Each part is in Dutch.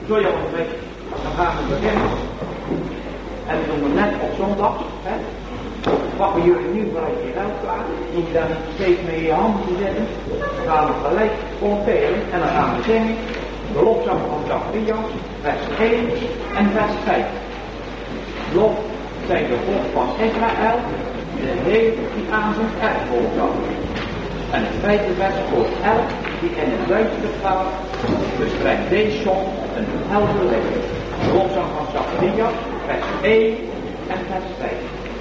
Zo jongens, dan gaan we beginnen. En we doen het net op zondag. Hè? Pakken jullie nu gelijk je geld klaar. Doen je daar niet steeds met je handen te zetten. Dan gaan we gelijk compteren. En dan gaan we zingen. De lofzang van Zacharias, vers 1 en vers 5. Lof zij de God van Israël, de Heer die aan zijn erfvolk houdt. En het tweede vers voor elk die in het Duits vertaalt, bestrijkt deze som een helder licht. De lofzang van Zacharias, vers 1 en vers 5.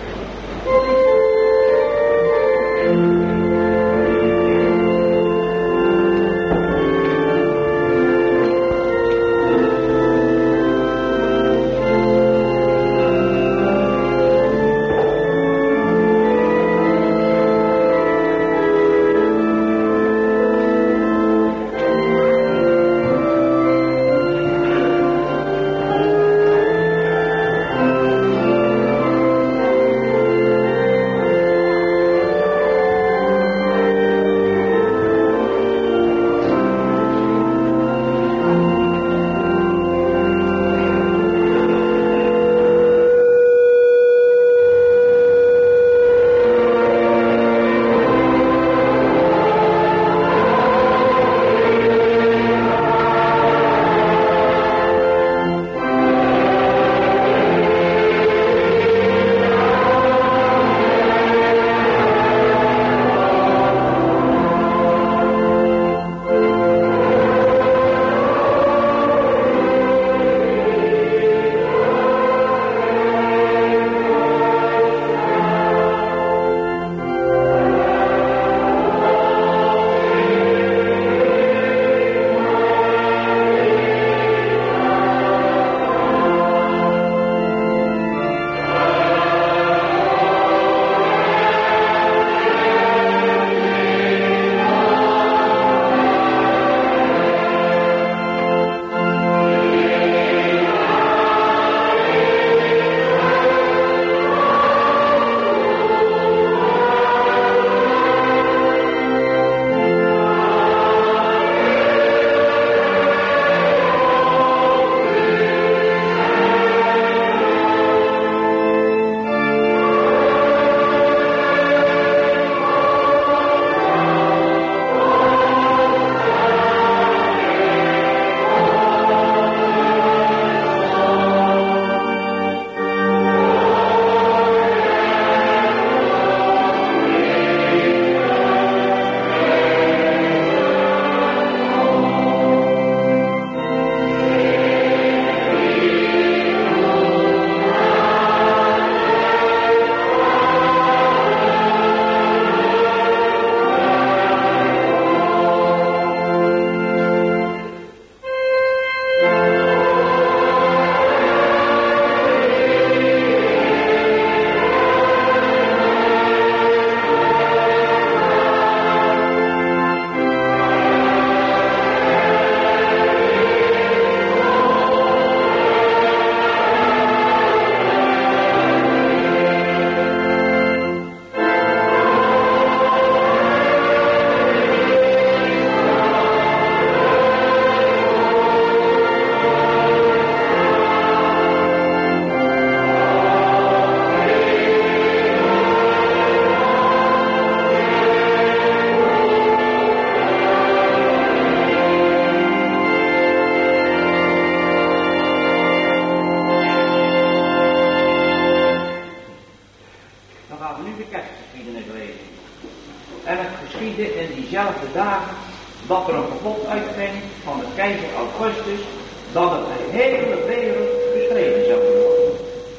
diezelfde dagen dat er een verbod uitging van de keizer Augustus dat het de hele wereld bestreden zou worden.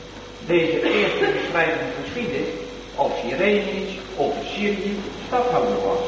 Deze eerste beschrijving geschiedde als Cyrenius over Syrië stadhouder was.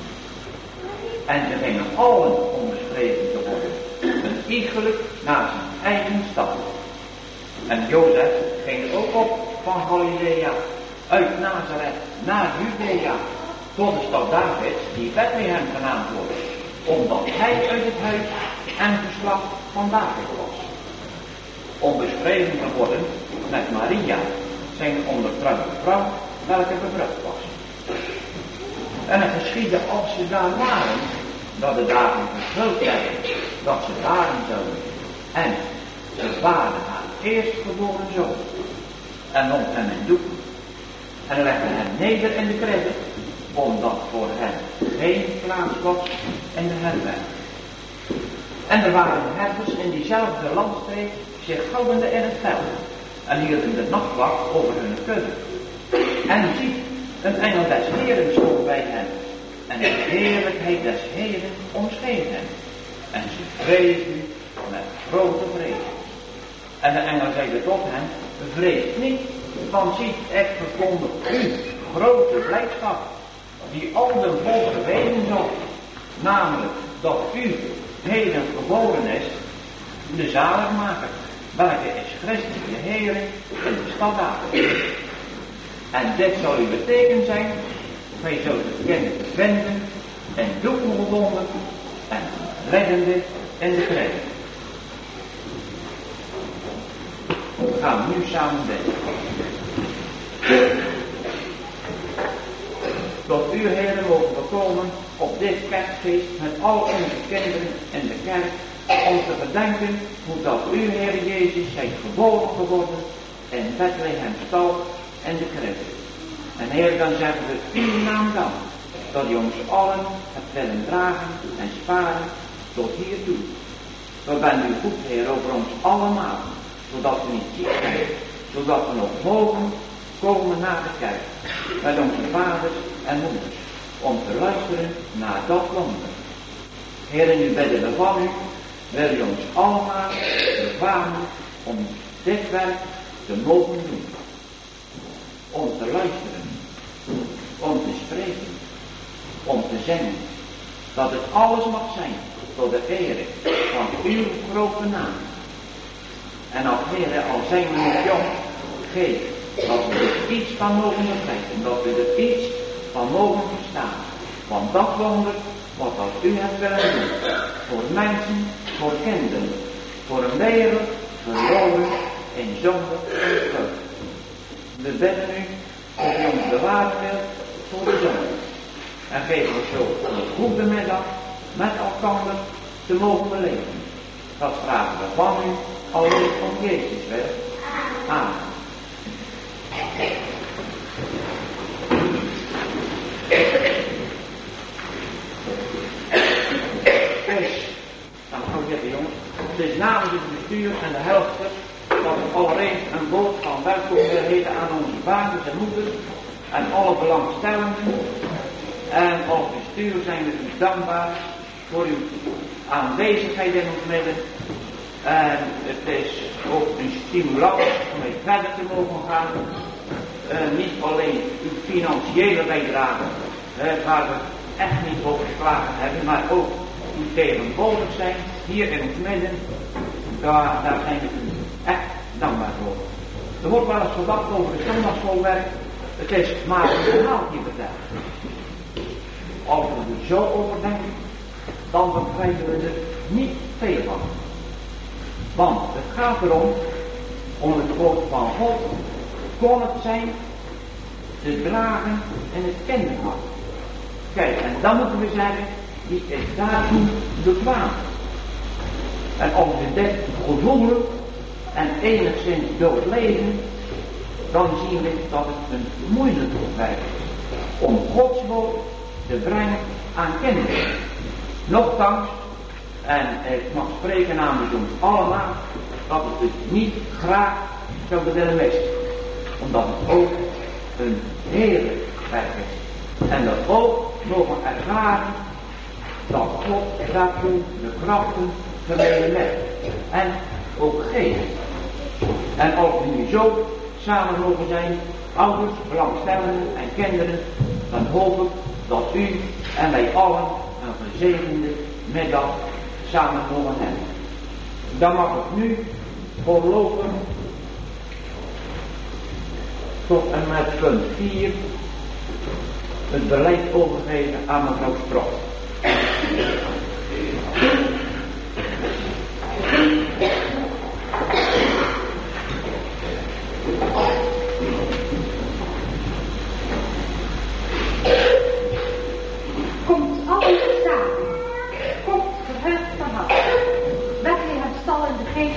En ze gingen allen om bestreden te worden, een iegelijk naar zijn eigen stad. En Jozef ging ook op van Galilea, uit Nazareth naar Judea, tot de stad Davids, die Bethlehem genaamd wordt, omdat hij uit het huis en geslacht van David was. Om bestreden te worden met Maria, zijn ondertrouwde vrouw, welke bevrucht was. En het geschiedde als ze daar waren, dat de dagen vervuld werden, dat ze daarin zouden En ze baden haar eerstgeboren zoon en wond hem in doeken en legde hem neder in de kribbe, omdat voor hem geen plaats was in de herberg. En er waren herders in diezelfde landstreek zich houdende in het veld en hielden de nachtwacht over hun kudde. En ziet, een engel des Heeren stond bij hen en de heerlijkheid des Heeren omscheen hen. En ze vreesden met grote vrees. En de engel zeide tot hen, vrees niet, want ziet, ik verkondig u grote blijdschap, die al de volken weten zal, namelijk dat u heden geboren is, de zaligmaker, welke is Christus de Heer in de stad David. En dit zal uw beteken zijn, gij zult het kind vinden en doeken gebonden en reddende in de kribbe. We gaan nu samen bidden. Tot u, Heer, mogen we komen op dit kerstfeest met al onze kinderen in de kerk, om te bedenken hoe dat u, Heer Jezus, zijt geboren geworden in Bethlehem stal en de kribbe. En Heer, dan zeggen we uw naam dan, dat u ons allen hebt willen dragen en sparen tot hiertoe. We bent u goed, Heer, over ons allemaal, zodat we niet ziek zijn, zodat we nog mogen komen naar de kerk, met onze vaders en moeders, om te luisteren naar dat wonder. Heer, nu bidden we van u, wil u ons allemaal bevaren om dit werk te mogen doen. Om te luisteren, om te spreken, om te zingen, dat het alles mag zijn tot de eer van uw grote naam. En als Heer, al zijn we nog jong, geef dat we er iets van mogen begrijpen, dat we er iets van mogen verstaan. Want dat wonder wat als u hebt willen doen, voor mensen, voor kinderen, voor een wereld verloren in zonde en schuld. We bidden u dat u ons bewaren wilt voor de zonde. En geef ons zo een goede middag met elkaar te mogen beleven. Dat vragen we van u, alleen om Jezus wil. Amen. Dan gaan we zitten, jongens. Het is namens het bestuur en de helfters dat we allereerst een woord van welkom willen heten aan onze vaders en moeders en alle belangstellenden. En als bestuur zijn we u dankbaar voor uw aanwezigheid in ons midden. En het is ook een stimulans om mee verder te mogen gaan. Niet alleen uw financiële bijdrage, waar we echt niet voor geslagen hebben, maar ook uw tegenwoordig zijn hier in ons midden. Daar zijn we u echt dankbaar voor. Er wordt wel eens gedacht over het zondagschoolwerk. Het is maar een verhaaltje vertellen. Als we er zo over denken, dan begrijpen we er niet veel van. Want het gaat erom, om het woord van God, kon het zijn, te dragen in het kinderhart. Kijk, en dan moeten we zeggen, wie is daartoe bekwaam? En als we dit gevoelen en enigszins doorleven, dan zien we dat het een moeilijk werk is om Gods woord te brengen aan kinderen. Nochtans, en ik mag spreken namens ons allemaal, dat we het niet graag zouden willen missen. Omdat het ook een heerlijk werk is. En dat ook mogen ervaren dat God daartoe de krachten verleden heeft. En ook geeft. En als we nu zo samen mogen zijn, ouders, belangstellenden en kinderen, dan hoop ik dat u en wij allen een gezegende middag samen mogen hebben. Dan mag ik nu voorlopen tot en met punt 4 het beleid overgeven aan mevrouw Strot. Komt allen samen. Komt verheugd van hart. Bethlehem stal in de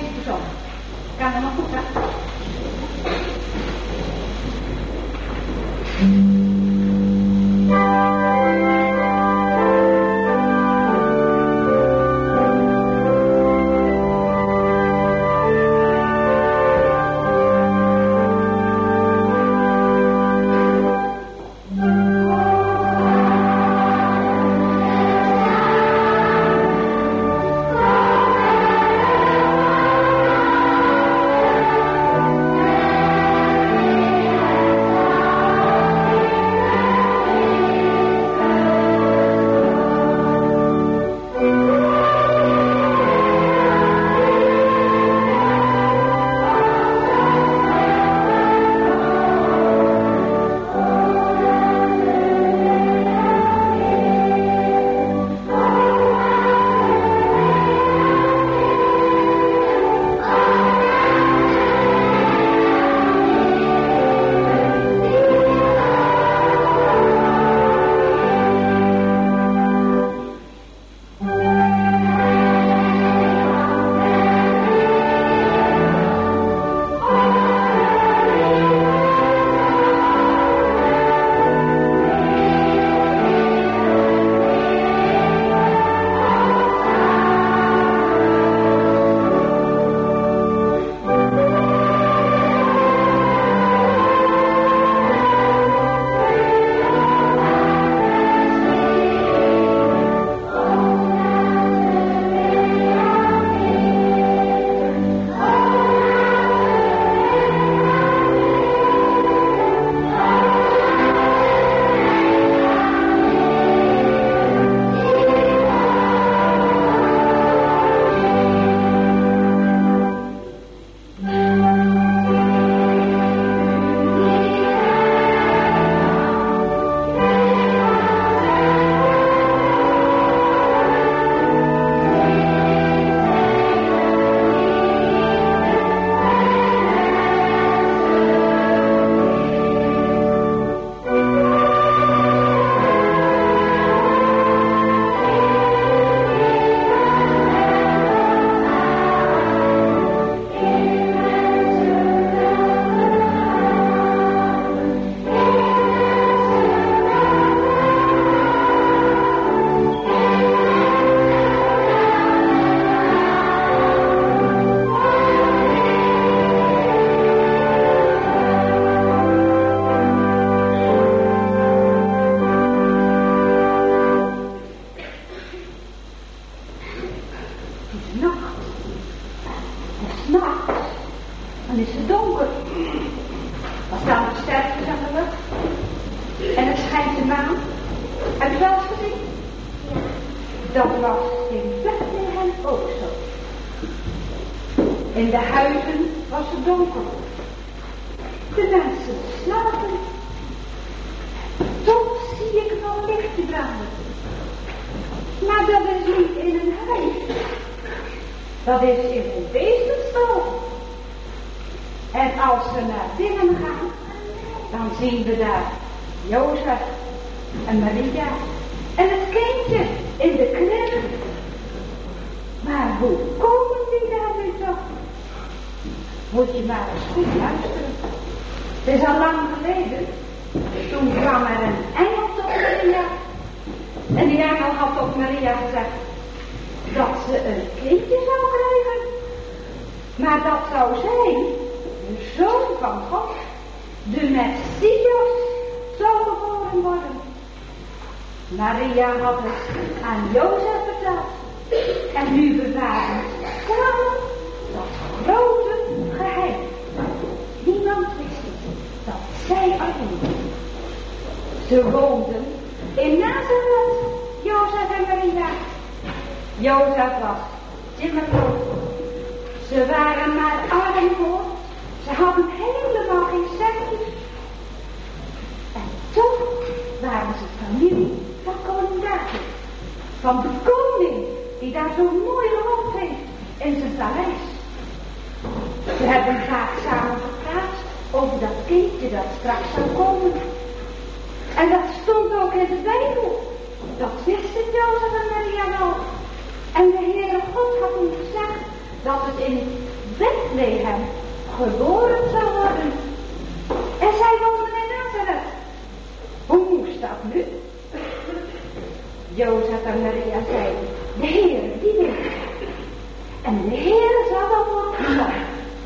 is nacht. En 's nachts, dan is het donker. Als dan de sterren aan de lucht. En het schijnt de maan. Heb je wel eens gezien? Dat was in Bethlehem ook zo. In de huizen was het donker. De mensen slapen. Toch zie ik nog lichten branden. Maar dat is niet in een huis. Dat is in een beestenstal. En als we naar binnen gaan, dan zien we daar Jozef en Maria en het kindje in de kribbe. Maar hoe komen die daar nu toch? Moet je maar eens goed luisteren. Het is al lang geleden. Toen kwam er een engel tot Maria. En die engel had tot Maria gezegd dat ze een kindje zou krijgen. Maar dat zou zijn de Zoon van God, de Messias, zou geboren worden. Maria had het aan Jozef verteld. En nu bewaren samen dat grote geheim. Niemand wist het, dat zij alleen. Ze woonden in Nazareth, Jozef en Maria. Jozef was timmerloos. Ze waren maar arm voor. Ze hadden helemaal geen centjes. En toch waren ze familie van koning David. Van de koning die daar zo mooi gewoond heeft in zijn paleis. Ze hebben vaak samen gepraat over dat kindje dat straks zou komen. En dat stond ook in de Bijbel. Dat wisten Jozef en Maria wel. En de Heere God had hem gezegd dat het in Bethlehem geboren zou worden. En zij woonden in Nazareth. Hoe moest dat nu? Jozef en Maria zeiden, de Heere die weet. En de Heere zal wel voor gezorgd.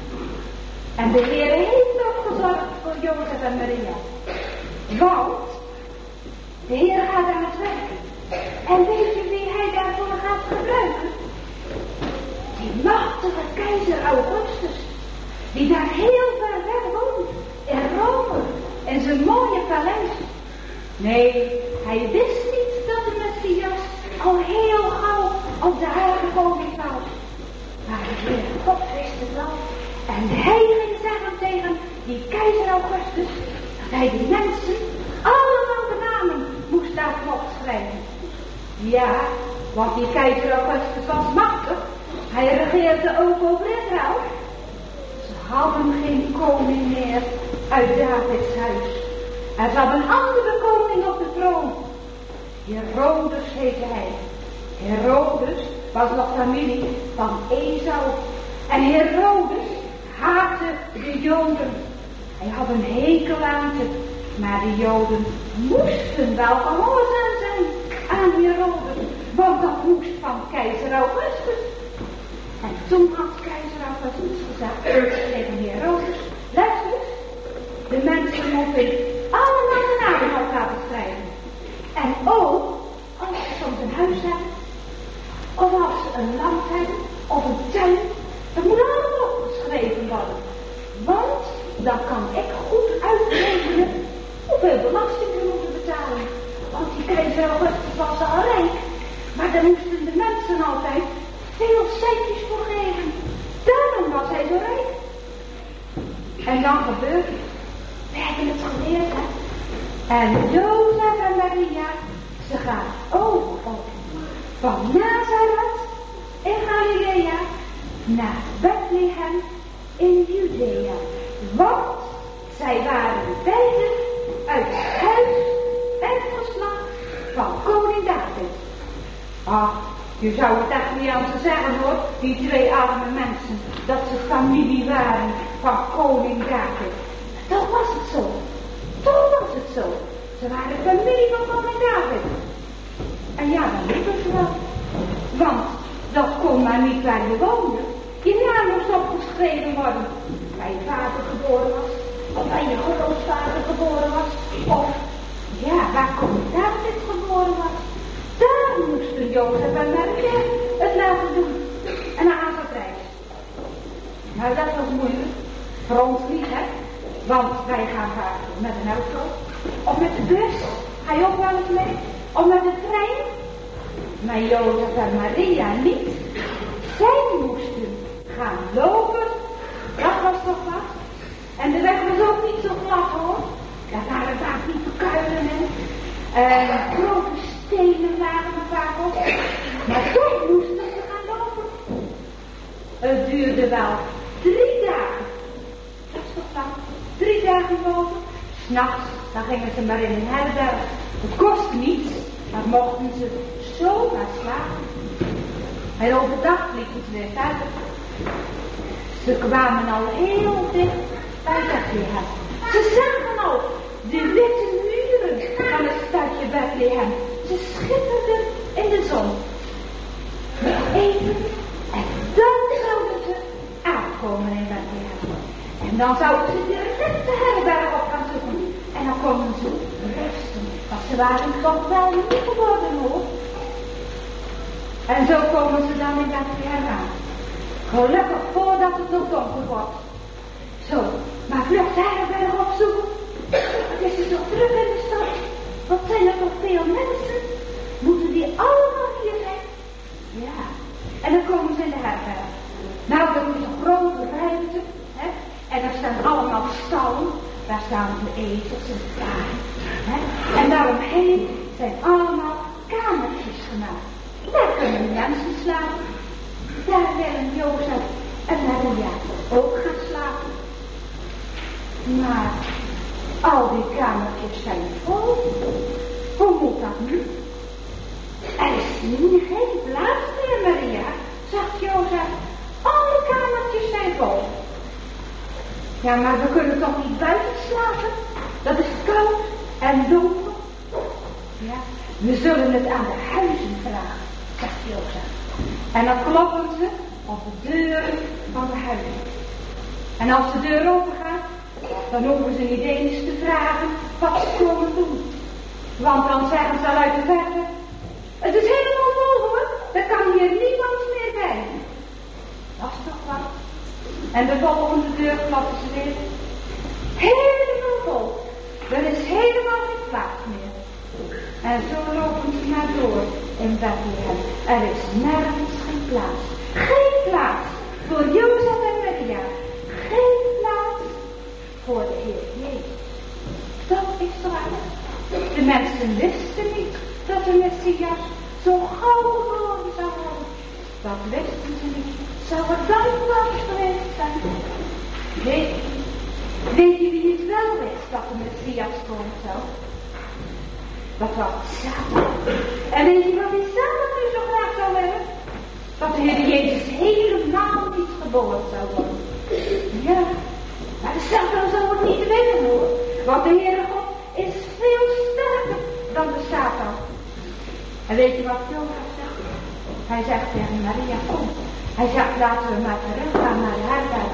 En de Heere heeft ook gezorgd voor Jozef en Maria. Want de Heer gaat aan het werk. En weet je wie hij daarvoor gaat gebruiken? Die machtige keizer Augustus. Die daar heel ver weg woont. In Rome. In zijn mooie paleis. Nee, hij wist niet dat de Messias al heel gauw op de aarde komen zou. Maar de Heer God wist het wel. En hij ging zeggen tegen die keizer Augustus. Dat hij die mensen allemaal de namen moest laten opschrijven. Ja, want die keizer Augustus was machtig. Hij regeerde ook over Israël. Ze hadden geen koning meer uit Davids huis. Er zat een andere koning op de troon. Herodes heette hij. Herodes was nog familie van Esau. En Herodes haatte de Joden. Hij had een hekel aan ze. Maar de Joden moesten wel gehoorzaam zijn aan Herodes. Want dat moest van keizer Augustus. En toen had keizer Augustus gezegd tegen Herodes. Luister eens. De mensen moeten allemaal de namen op laten schrijven. En ook als ze soms een huis hebben. Of als ze een land hebben. Of een tuin. Dat moet allemaal opgeschreven worden. Want dan kan ik goed uitrekenen hoeveel belasting we moeten betalen. Want die keizer Augustus was al rijk. Maar daar moesten de mensen altijd veel centjes voor geven. Daarom was hij zo rijk. En dan gebeurt het. We hebben het geleerd, hè. En Jozef en Maria, ze gaan over van Nazareth in Galilea naar Bethlehem in Judea. Want zij waren beiden uit het huis en geslacht van koning David. Ach, je zou het echt niet aan ze zeggen hoor, die twee arme mensen, dat ze familie waren van koning David. Toch was het zo. Toch was het zo. Ze waren familie van koning David. En ja, dan liep het wel. Want dat kon maar niet waar je woonde. Je naam moest opgeschreven worden. Waar je vader geboren was. Of waar je grootvader geboren was. Of, ja, waar koning David geboren was. Daar moesten Jozef en Maria het laten doen. Want wij gaan vaak met een auto. Of met de bus. Ga je ook wel eens mee? Of met de trein? Maar Jozef en Maria niet. Zij moesten gaan lopen. Dat was toch wat? En de weg was ook niet zo glad hoor. Daar waren vaak niet te kuilen en grote stenen waren er vaak op. Maar toch moesten ze gaan lopen. Het duurde wel 3 dagen. Dat is toch lang? 3 dagen lopen. 's Nachts, dan gingen ze maar in een herberg. Het kost niets, maar mochten ze zomaar slapen. En overdag liepen ze weer verder. Ze kwamen al heel dicht bij Bethlehem. Ze zagen al de witte muren van het stadje Bethlehem. Ze schitterden in de zon. Nog even en dan zouden ze aankomen in Bethlehem. En dan zouden ze direct de herberg op gaan zoeken. En dan konden ze rusten. Want ze waren toch wel niet geworden hoor. En zo komen ze dan in Bethlehem aan. Gelukkig voordat het nog donker wordt. Zo, maar vlug de herberg opzoeken. Het is er zo druk in de stad. Wat zijn er toch veel mensen? Moeten die allemaal hier zijn? Ja, en dan komen ze in de herberg. Nou, dat is een grote ruimte. Hè? En daar staan allemaal stallen. Daar staan de ezels en de paarden. En daaromheen zijn allemaal kamertjes gemaakt. Daar kunnen mensen slapen. Daar willen Jozef en Maria ook gaan slapen. Maar al die kamertjes zijn vol. Hoe moet dat nu? Er is nu geen plaats meer, Maria, zegt Jozef. Alle kamertjes zijn vol. Ja, maar we kunnen toch niet buiten slapen? Dat is koud en donker. Ja, we zullen het aan de huizen vragen, zegt Jozef. En dan kloppen ze op de deuren van de huizen. En als de deur open gaat, dan hoeven ze niet eens te vragen wat ze komen doen. Want dan zeggen ze al uit de verte, het is helemaal vol hoor, er kan hier niemand meer bij. Dat is toch wat? En de volgende deur klappen ze weer. Helemaal vol. Er is helemaal geen plaats meer. En zo lopen ze maar door in Bethlehem. Er is nergens geen plaats. Geen plaats voor Jozef en Maria. Geen plaats voor de Heer Jezus. Dat is toch alles. De mensen wisten niet dat de Messias zo gauw geboren zou worden. Dat wisten ze niet. Zou er dan plaats geweest zijn? Weet je wie het wel wist dat de Messias komen zou? Dat was Satan. En weet je wat die Satan nu zo graag zou hebben? Dat de Heer Jezus helemaal niet geboren zou worden. Ja, maar de Satan zou het niet willen hoor. Want de Heere God is veel sterker dan de Satan. En weet je wat Jozef zegt? Hij zegt tegen Maria, kom. Hij zegt, laten we maar terug gaan naar de herberg.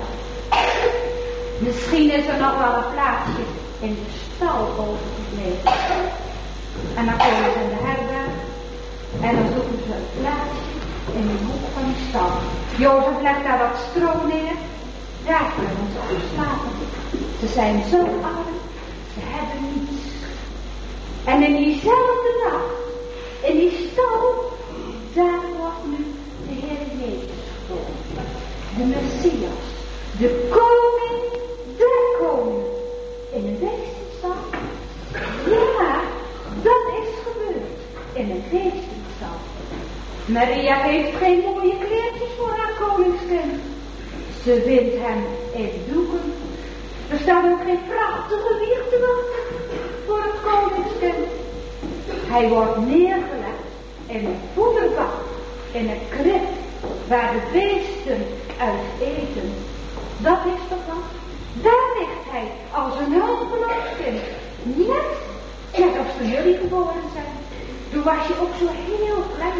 Misschien is er nog wel een plaatsje in de stal overgebleven. En dan komen ze in de herberg. En dan zoeken ze een plaatsje in de hoek van de stal. Jozef legt daar wat stro neer. Daar kunnen ze op slapen. Ze zijn zo arm. Ze hebben niets. En in diezelfde nacht, in die stal, daar wordt nu de Heer Jezus geboren. De Messias. De koning der koningen. In een beestenstal. Ja, dat is gebeurd. In een beestenstal. Maria heeft geen mooie kleertjes voor haar koningskind. Ze vindt hem in doeken. Er staat ook geen prachtige wieg te wachten voor het koningskind. Hij wordt neergelegd in een voederbak, in een krib, waar de beesten uit eten. Dat is toch wat? Daar ligt hij als een hulpeloos kind. Net als toen jullie geboren zijn. Toen was je ook zo heel klein.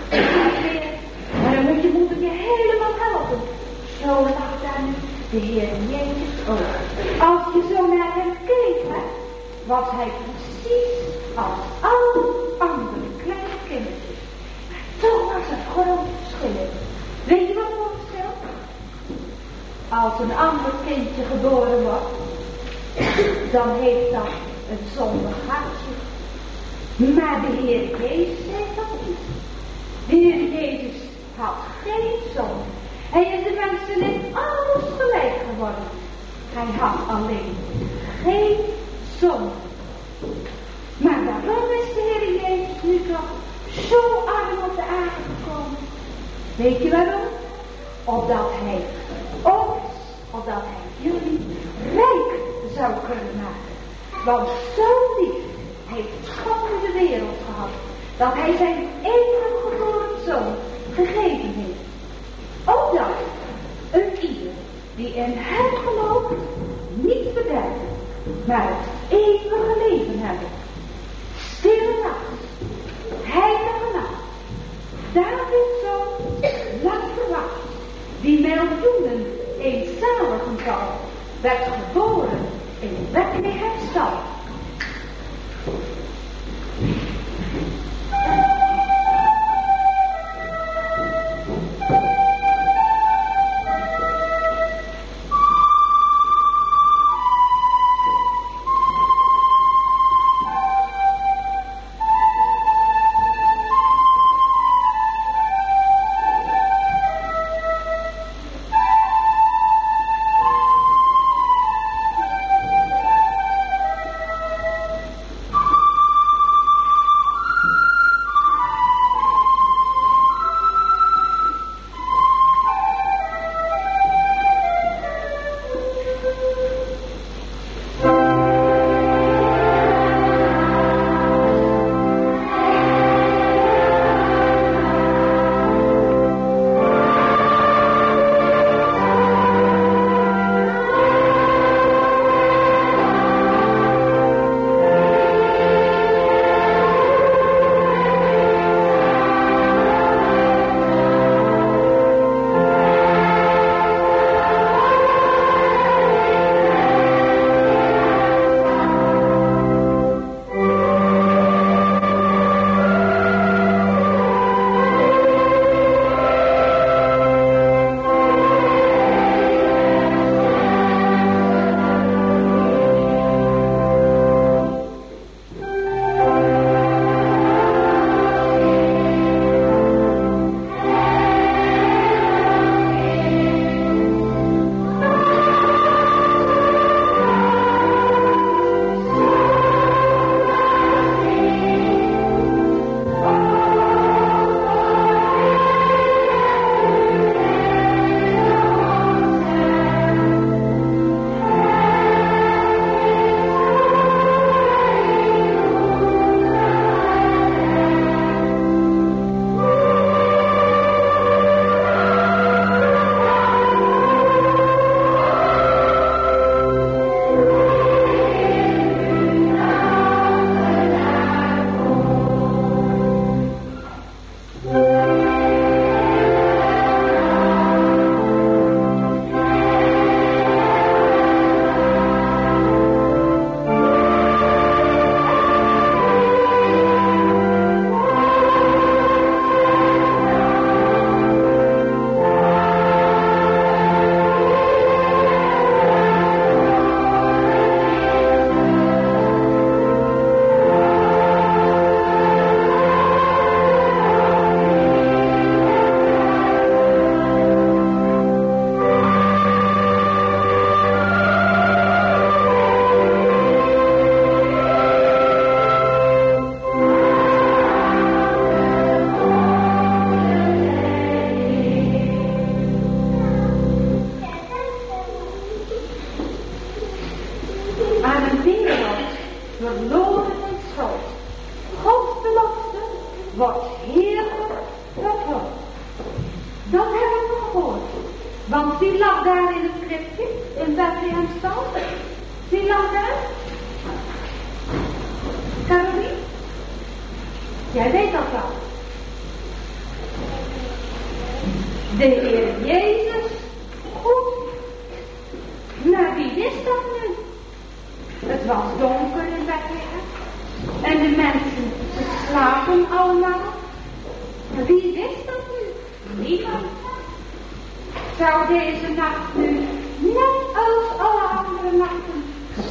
Maar dan moet je moeder je helemaal helpen. Zo lag daar nu de Heer Jezus ook. Als je zo naar hem keek, hè, was hij precies als alle andere kleine kindertjes. Maar toch was het groot verschil. Weet je wat voor verschil? Als een ander kindje geboren wordt, dan heeft dat een zondig hartje. Maar de Heer Jezus heeft dat niet. De Heer Jezus had geen zonde. Hij is de mensen in alles gelijk geworden. Hij had alleen geen zonde. Maar waarom is de Heer Jezus nu toch zo arm op de aarde gekomen? Weet je waarom? Opdat hij ons, opdat hij jullie rijk zou kunnen maken. Want zo lief heeft God in de wereld gehad, dat hij zijn enige geboren zoon gegeven heeft. Opdat een ieder die in hem gelooft niet verderven, maar het eeuwige leven hebben. Stille nacht, heilige nacht, Davids zoon, lang verwacht, die miljoenen eenzaligen zal, werd geboren in Bethlehem stal.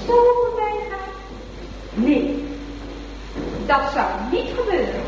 zo voorbij gaat? Nee, dat zou niet gebeuren.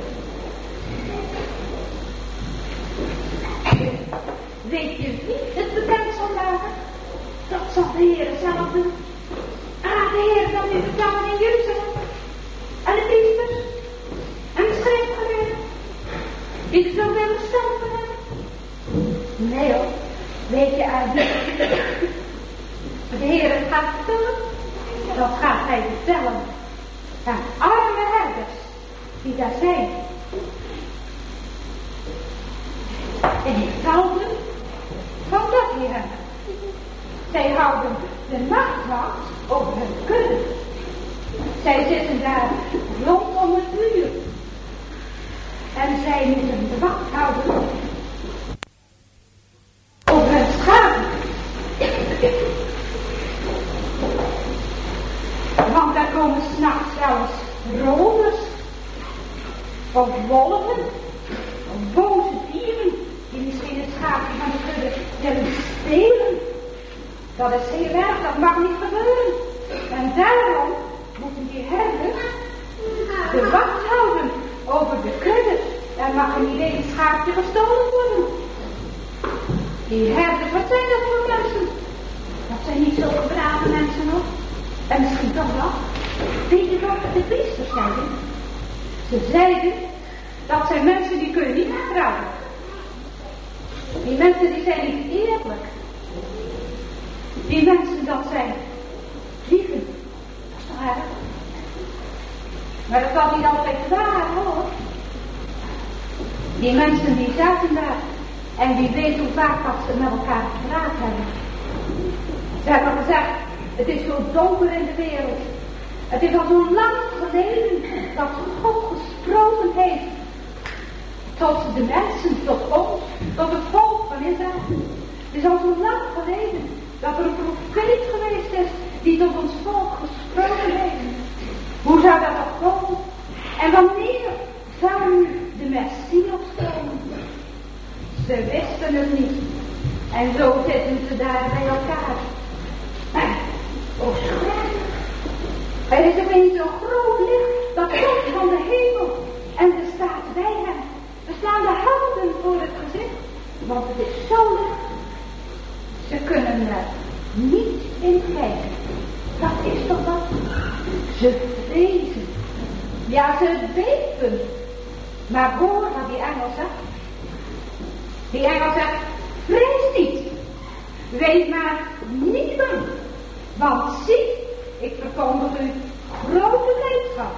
Weet je wie het bekend zal maken? Dat zal de Heer zelf doen. De Heer zal u vertellen in Jeruzalem. En de priesters. En de schriftgeleerden. Die er zo willen staan van hem. Nee hoor, weet je eigenlijk niet. De Heer het gaat vertellen. Dat gaat hij vertellen aan arme herders die daar zijn. En die houden van dat Heer. Zij houden de nachtwacht over hun kudde. Zij zitten daar rondom het vuur. En zij moeten de wacht houden over hun schapen. Want daar komen 's nachts wel eens rovers, of wolven, of boze dieren, die misschien het schaapje van de kudde willen stelen. Dat is heel erg, dat mag niet gebeuren. En daarom moeten die herders de wacht houden over de kudde. Daar mag er niet één schaapje gestolen worden. Die herders, wat zijn dat voor mensen? Dat zijn niet zulke brave mensen hoor. En misschien toch wel. Weet je wat de priesters zeiden? Ze zeiden, dat zijn mensen die kun je niet vertrouwen. Die mensen die zijn niet eerlijk. Die mensen dat zijn liegen. Dat is toch erg? Maar dat was niet altijd waar hoor. Die mensen die zaten daar. En die weten hoe vaak dat ze met elkaar gepraat hebben. Ze hebben gezegd, het is zo donker in de wereld. Het is al zo lang geleden dat God gesproken heeft. Tot de mensen, tot ons, tot het volk van Israël. Het is al zo lang geleden dat er een profeet geweest is die tot ons volk gesproken heeft. Hoe zou dat nog komen? En wanneer zou nu de Messias komen? Ze wisten het niet. En zo zitten ze daar bij elkaar. Oh, schrik. Er is opeens zo'n groot licht dat komt van de hemel. En er staat bij hem. We slaan de handen voor het gezicht. Want het is zo licht. Ze kunnen er niet in kijken. Dat is toch wat? Ze vrezen. Ja, ze weten. Maar hoor wat die engel zegt. Die engel zegt, vrees niet. Wees maar niet bang. Want zie, ik verkondig u grote blijdschap.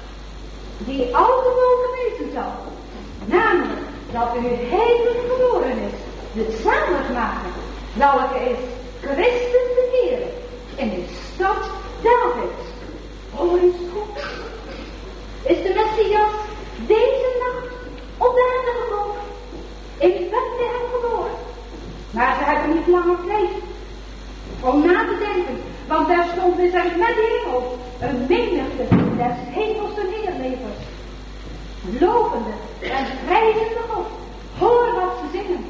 Die al te mogen wezen zal. Namelijk dat u heilig geboren is. De zaligmaker. Welke is Christus de Heer. In de stad Davids. Hoor eens goed. Is de Messias deze nacht op de aarde gekomen. In Bethlehem geboren. Maar ze hebben niet langer tijd om na te denken. Want daar stond dus uit met de hemel een menigte des hemelse heerlevers. Lovende en prijzende God. Hoor wat ze zingen.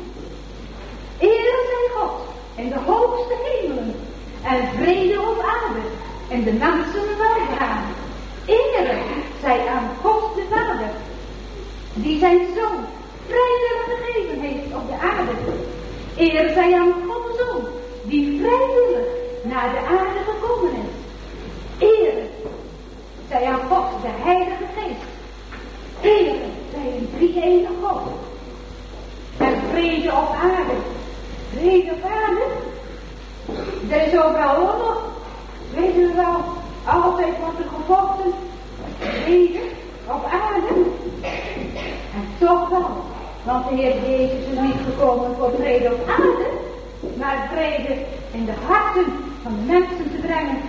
Ere zij God in de hoogste hemelen. En vrede op aarde. En de mensen welgaan. Ere zij aan God de Vader. Die zijn zoon vrijwillig gegeven heeft op de aarde. Ere zij aan God de Zoon. Die vrijwillig naar de aarde gekomen is. Ere zij aan God de Heilige Geest. Ere zij een drie-enige God. En vrede op aarde. Vrede op aarde. Er is overal oorlog. Weten we wel, altijd wordt er gevochten. Vrede op aarde. En toch wel, want de Heer Jezus is niet gekomen voor vrede op aarde, maar vrede in de harten van de mensen te brengen.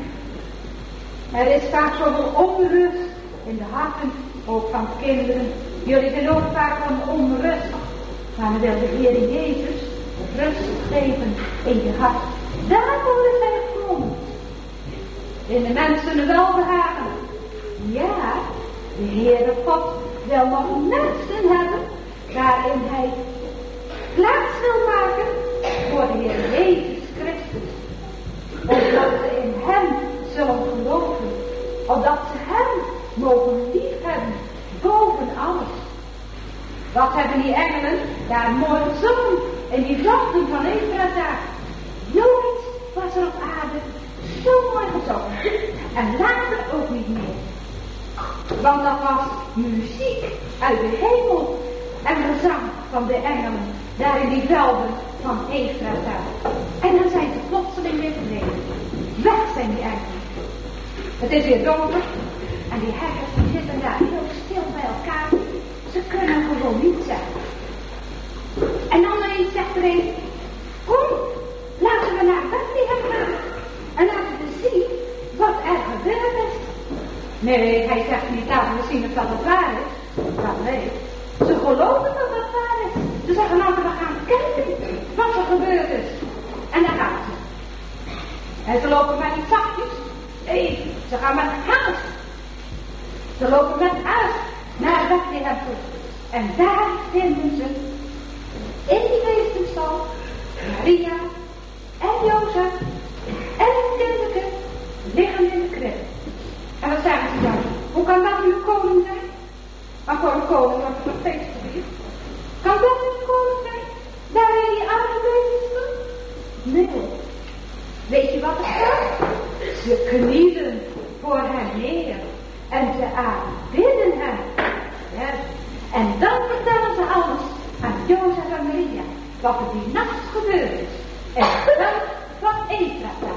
Er is vaak zoveel onrust in de harten, ook van kinderen. Jullie zijn ook vaak van onrust, maar dan wil de Heer Jezus rust geven in je hart. Daarvoor is hij gekomen. In de mensen welbehagen. Ja, de Heere God wil nog mensen hebben waarin hij plaats wil maken voor de Heer Jezus Christus. Omdat ze in hem zullen daar mooi gezongen. En die zochten van Efrata. Nooit was er op aarde zo mooi gezongen. En later ook niet meer. Want dat was muziek uit de hemel. En gezang van de engelen. Daar in die velden van Efrata. En dan zijn ze plotseling weer verdwenen. Weg zijn die engelen. Het is weer donker. En die herders die zitten daar heel stil bij elkaar. Ze kunnen gewoon niet zijn. En dan ineens zegt er een: kom, laten we naar Bethlehem gaan. En laten we zien wat er gebeurd is. Nee, hij zegt niet, laten we zien of dat het waar is. Dat nee. Ze geloven dat het waar is. Ze zeggen, laten we gaan kijken wat er gebeurd is. En daar gaan ze. En ze lopen maar niet zachtjes. Nee, ze gaan met haast. Ze lopen met haast naar Bethlehem toe. En daar vinden ze in die feestenstal Maria en Jozef en het kindje liggen in de krib. En wat zeggen ze dan? Hoe kan dat nu een koning zijn? Maar voor een koning wordt er nog feest gevierd. Kan dat nu een koning zijn? Daar in die oude feestenstal? Nee. Weet je wat er staat? Ze knielen voor hem neer. En ze aanbidden hem. Ja. En dan vertellen ze alles aan Jozef en Maria. Wat er die nacht gebeurd is. En dan van Efrata.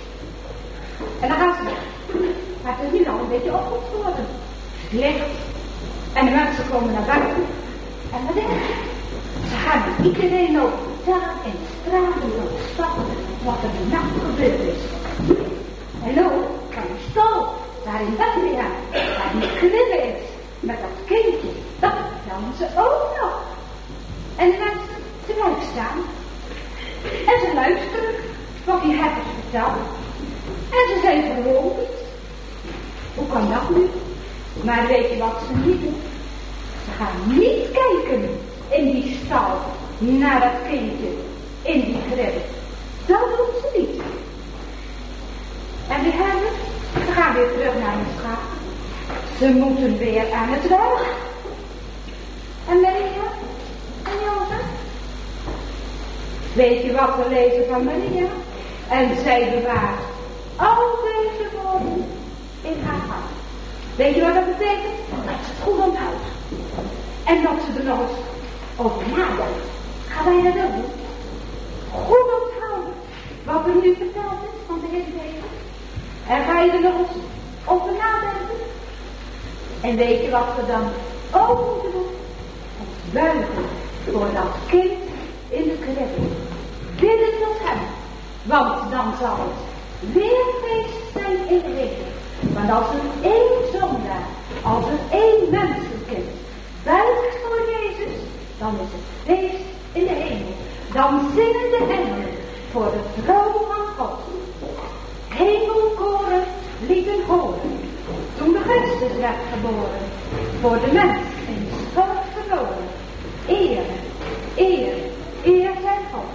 En dan gaan ze weg. Maar het is nu al een beetje ochtend geworden. Het licht. En de mensen komen naar buiten. En wat denk je? Ze gaan iedereen over vertellen in de straten van de stad wat er die nacht gebeurd is. En ook van de stal, daar in Bethlehem, waar die kribbe is, met dat kindje, dat vertellen ze ook nog. En de mensen, ze blijven staan. En ze luisteren wat die herders vertellen. En ze zijn verwonderd. Hoe kan dat nu? Maar weet je wat ze niet doen? Ze gaan niet kijken in die stal naar dat kindje in die kribbe. Dat doen ze niet. En die herders, ze gaan weer terug naar hun schapen. Ze moeten weer aan het werk. En Maria en Jozef? Weet je wat we lezen van Maria? En zij bewaart al deze woorden in haar hart. Weet je wat dat betekent? Dat ze het goed onthoudt. En dat ze er nog eens over nadenkt. Gaan wij dat ook doen? Goed onthouden wat er nu verteld is van de Heer Jezus. En ga je er nog eens over nadenken? En weet je wat we dan ook moeten doen? Ons buigen voor dat kind in de kribbe. Bidden tot hem. Want dan zal het weer feest zijn in de hemel. Want als er één zondaar, als er één mensenkind buigt voor Jezus, dan is het feest in de hemel. Dan zingen de engelen voor de troon van God. Hemelkoren lieten horen, toen de Christus werd geboren, voor de mens in schuld verloren. Eer, eer, eer zijn God.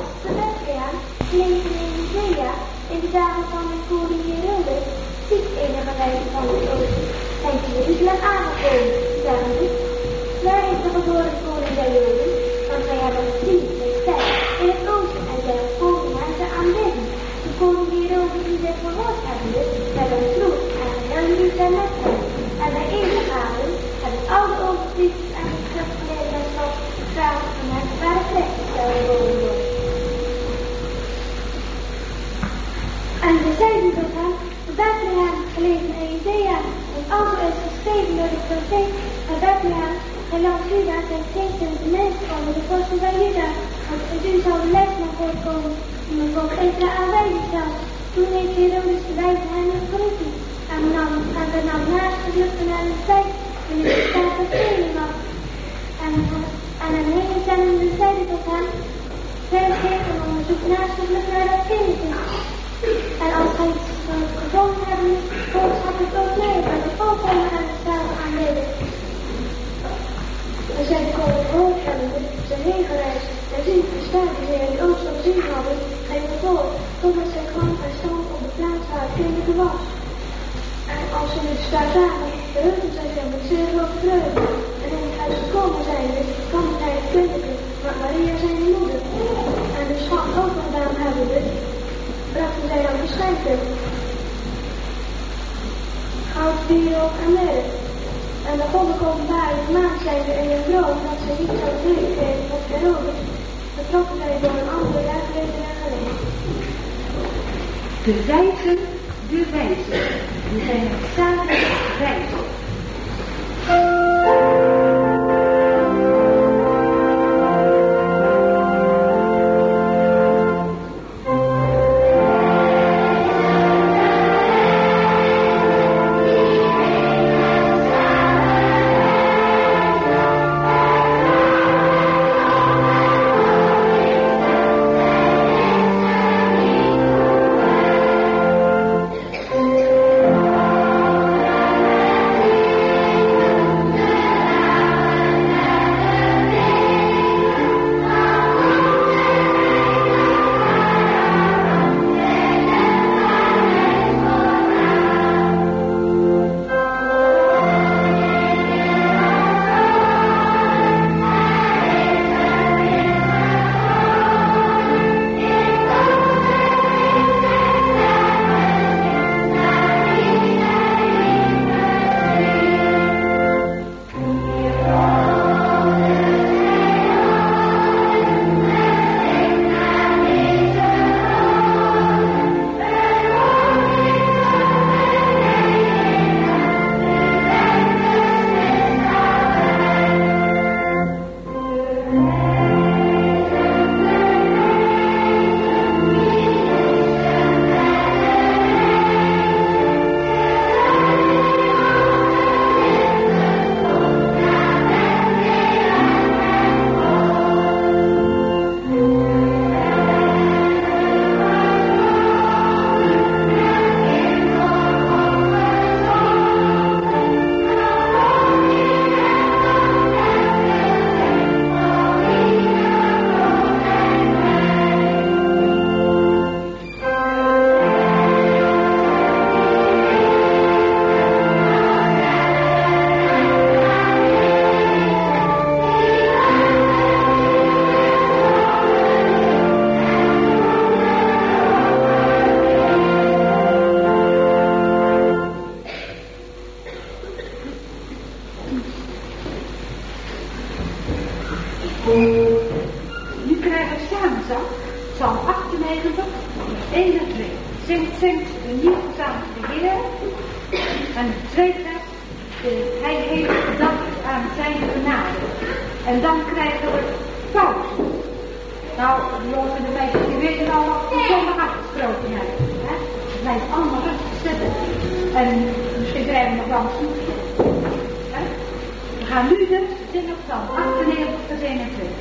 te Bethlehem, gelegen in Judea, in de dagen van de koning Herodes, ziet enige wijze van het oosten, zijn te Jeruzalem aangekomen, zeggen ze. Daar is de geboren koning der Joden, want wij hebben gezien de ster in het oosten en zijn koning en ze aanbidden. De koning Herodes die zich verhoord hebbende, hebben vloed en heel Jeruzalem met hem. En bij ingegaan hebben oude overpriesters en de schriftgeleerden vragen van hem waar de vlechtgestel geboren wordt. En ze zeiden tot hem, de Bethlehem gelegen in Judea, en alzo is geschreven door de profeet van Bethlehem, en land Juda zijn geesten de mensen onder de vorsten van Juda, want uit u zal de leidsman voortkomen, die men volk Israël aanwijzen zal. Toen heeft Herodes de wijze hem geroepen, en nam naast de vlucht naar de tijd, en de staat dat vrede was. En een hele zendende zeide tot hem, zij geven onderzoek naast de vlucht naar dat kindertje. En als hij het gevonden hebben, boodschap het ook mee, dat de volkomen en de staat aanbidden. En zij de koning gehoord hebbende, zijn heen gereisd, en zien de staat die zij in het oosten gezien hadden, gingen voor, totdat zij kwam en stond op de plaats waar het kindertje was. En als ze de staat zagen, verheugden zij zich met zeer grote vreugde. En in het huis gekomen zijnde, kwam zij het kindertje, maar Maria zijn moeder. En de schat open gedaan hebbende, brachten zij dan geschenken. Goud, wierook en mirre. En de goddelijke openbaring gemaakt zijnde in een droom dat zij niet zou teruggeven tot Herodes, vertrokken zij door een andere wegweten en geleid. De wijzen, die zijn zakelijk wijzen. Nu krijgen we samenzang, Psalm 98, 1 en 2. Zingt een nieuw gezang de Heer. En de tweede vers, hij heeft gedacht aan zijn genade. En dan krijgen we pauze. Nou, de jongens en de meisjes, die weten al wat we zondag afgesproken hebben. Het blijft allemaal rustig zitten. En misschien krijgen we nog wel een snoepje. We gaan nu dus zingen op Psalm 98, vers 1 en 2.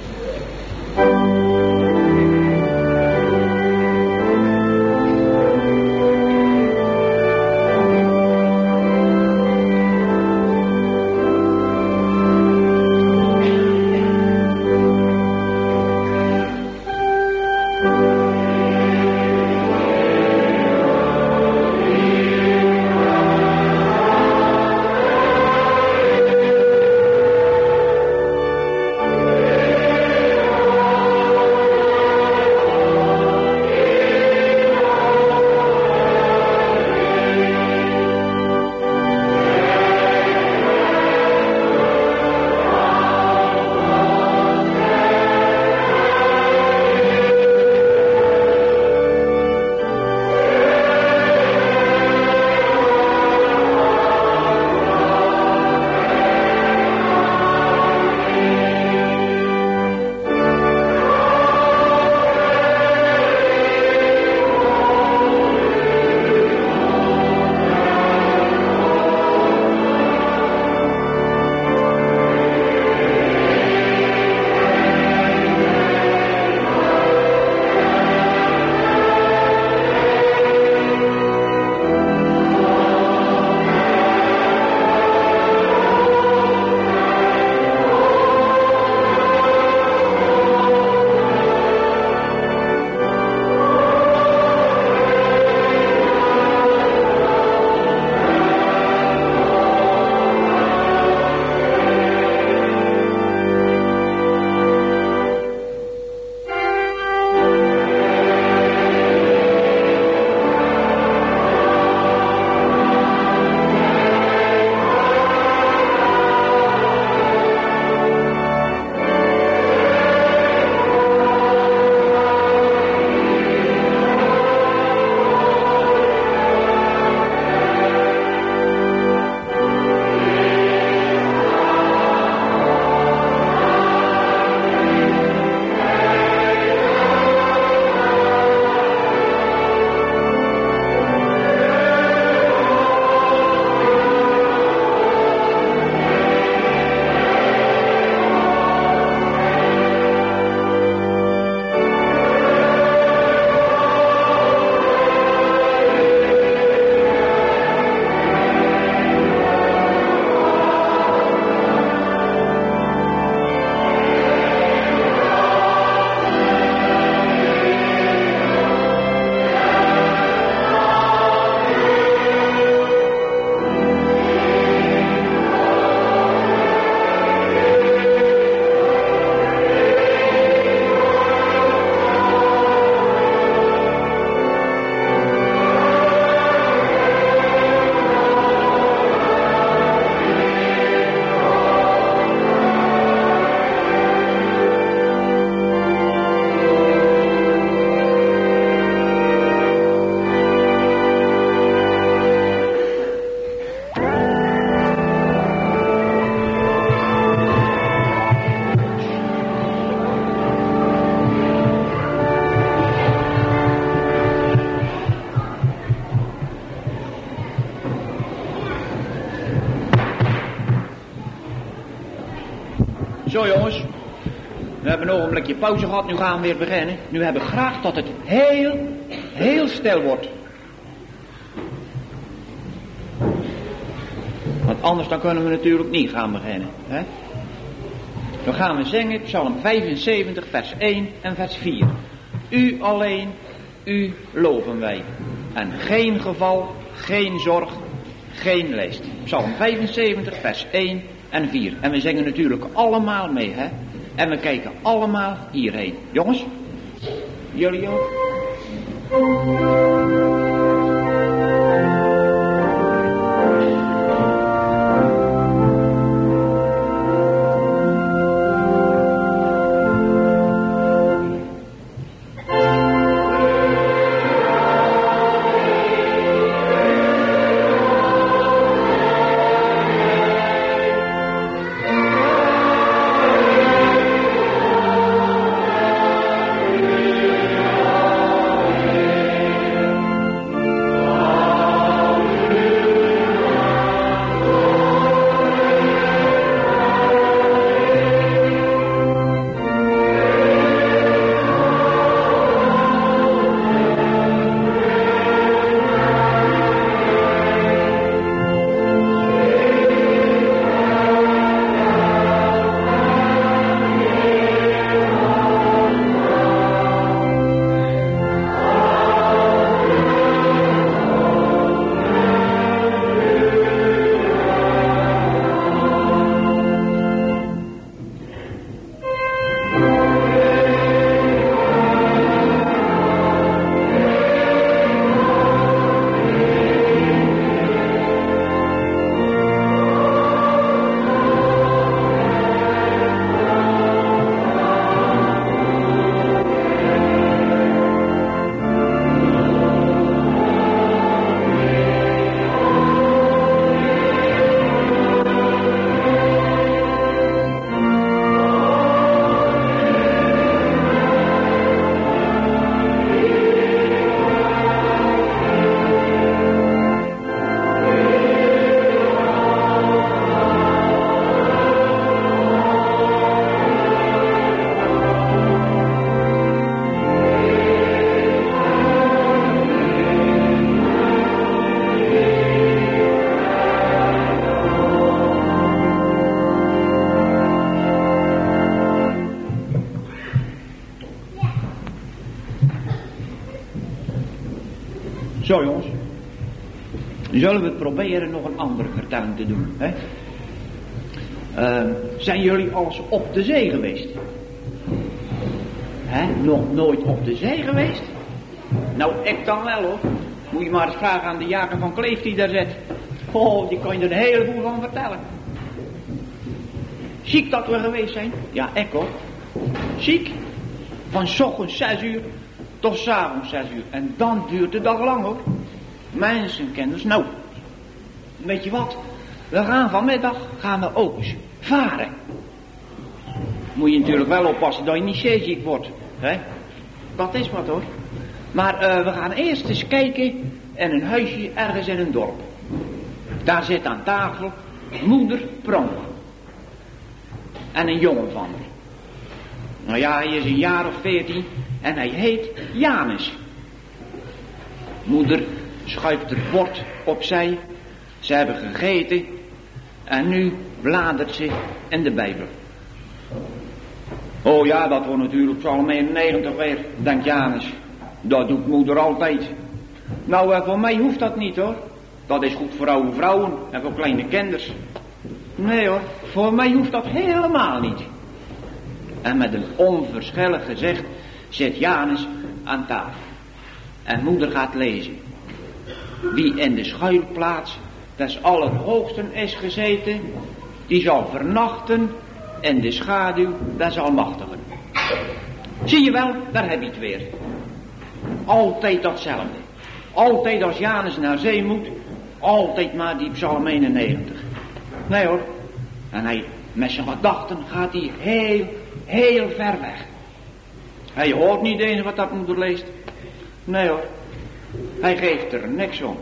hebben een ogenblikje pauze gehad, nu gaan we weer beginnen. Nu hebben we graag dat het heel stil wordt. Want anders dan kunnen we natuurlijk niet gaan beginnen. Hè? Dan gaan we zingen Psalm 75 vers 1 en vers 4. U alleen, u loven wij. En geen geval, geen zorg, geen leest. Psalm 75 vers 1 en 4. En we zingen natuurlijk allemaal mee, hè. En we kijken allemaal hierheen. Jongens, jullie ook? Zo jongens, zullen we proberen nog een andere vertelling te doen. Hè? Zijn jullie al eens op de zee geweest? Hè? Nog nooit op de zee geweest? Nou, ik dan wel hoor. Moet je maar eens vragen aan de jager van Kleef die daar zit. Oh, die kan je er een heleboel van vertellen. Ziek dat we geweest zijn? Ja, ik hoor. Ziek. Van 's ochtends 6 uur tot 's avonds 6 uur. En dan duurt de dag lang hoor. Mensenkenners. Nou, weet je wat? We gaan vanmiddag ook eens varen. Moet je natuurlijk wel oppassen dat je niet zeeziek wordt. Hè? Dat is wat hoor. Maar we gaan eerst eens kijken in een huisje ergens in een dorp. Daar zit aan tafel moeder Pronk. En een jongen van haar. Nou ja, hij is een jaar of 14 en hij heet Janus. Moeder schuift het bord opzij. Ze hebben gegeten en nu bladert ze in de Bijbel. Oh ja, dat wordt natuurlijk Psalm 91 weer, denkt Janus. Dat doet moeder altijd. Nou, voor mij hoeft dat niet hoor. Dat is goed voor oude vrouwen en voor kleine kinders. Nee hoor, voor mij hoeft dat helemaal niet. En met een onverschillig gezicht zit Janus aan tafel. En moeder gaat lezen. Wie in de schuilplaats des Allerhoogsten is gezeten, die zal vernachten in de schaduw des Almachtigen. Zie je wel, daar heb je het weer. Altijd datzelfde. Altijd als Janus naar zee moet, altijd maar die Psalm 91. Nee hoor. En hij, met zijn gedachten gaat hij heel ver weg. Hij hoort niet eens wat dat moeder leest. Nee hoor. Hij geeft er niks om.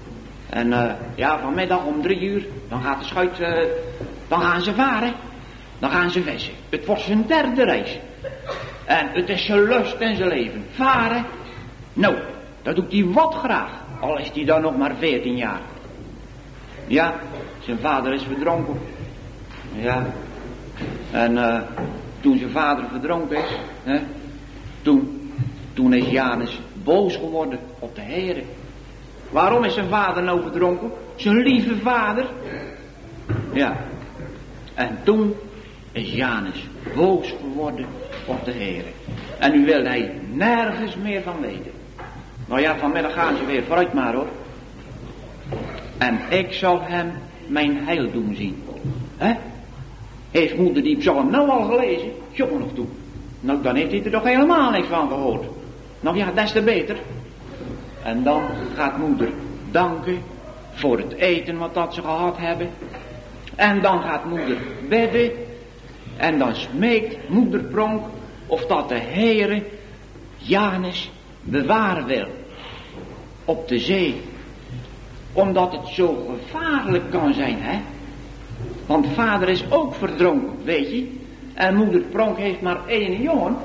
En ja, vanmiddag om 3 uur, dan gaat de schuit, dan gaan ze varen. Dan gaan ze vissen. Het wordt zijn derde reis. En het is zijn lust en zijn leven. Varen, nou, dat doet hij wat graag. Al is hij dan nog maar 14 jaar. Ja, zijn vader is verdronken. Ja. En toen zijn vader verdronken is, hè, toen is Janus boos geworden op de Heere. Waarom is zijn vader nou verdronken? Zijn lieve vader. Ja. En toen is Janus boos geworden op de Heere. En nu wil hij nergens meer van weten. Nou ja, vanmiddag gaan ze weer, vooruit maar hoor. En ik zal hem mijn heil doen zien. Hè? Heeft moeder die psalm nou al gelezen? Jongen nog toe. Nou, dan heeft hij er toch helemaal niks van gehoord. Nou ja, des te beter. En dan gaat moeder danken voor het eten wat dat ze gehad hebben. En dan gaat moeder bidden. En dan smeekt moeder Pronk of dat de Heere Janus bewaren wil. Op de zee. Omdat het zo gevaarlijk kan zijn, hè. Want vader is ook verdronken, weet je. En moeder Pronk heeft maar 1 jongen.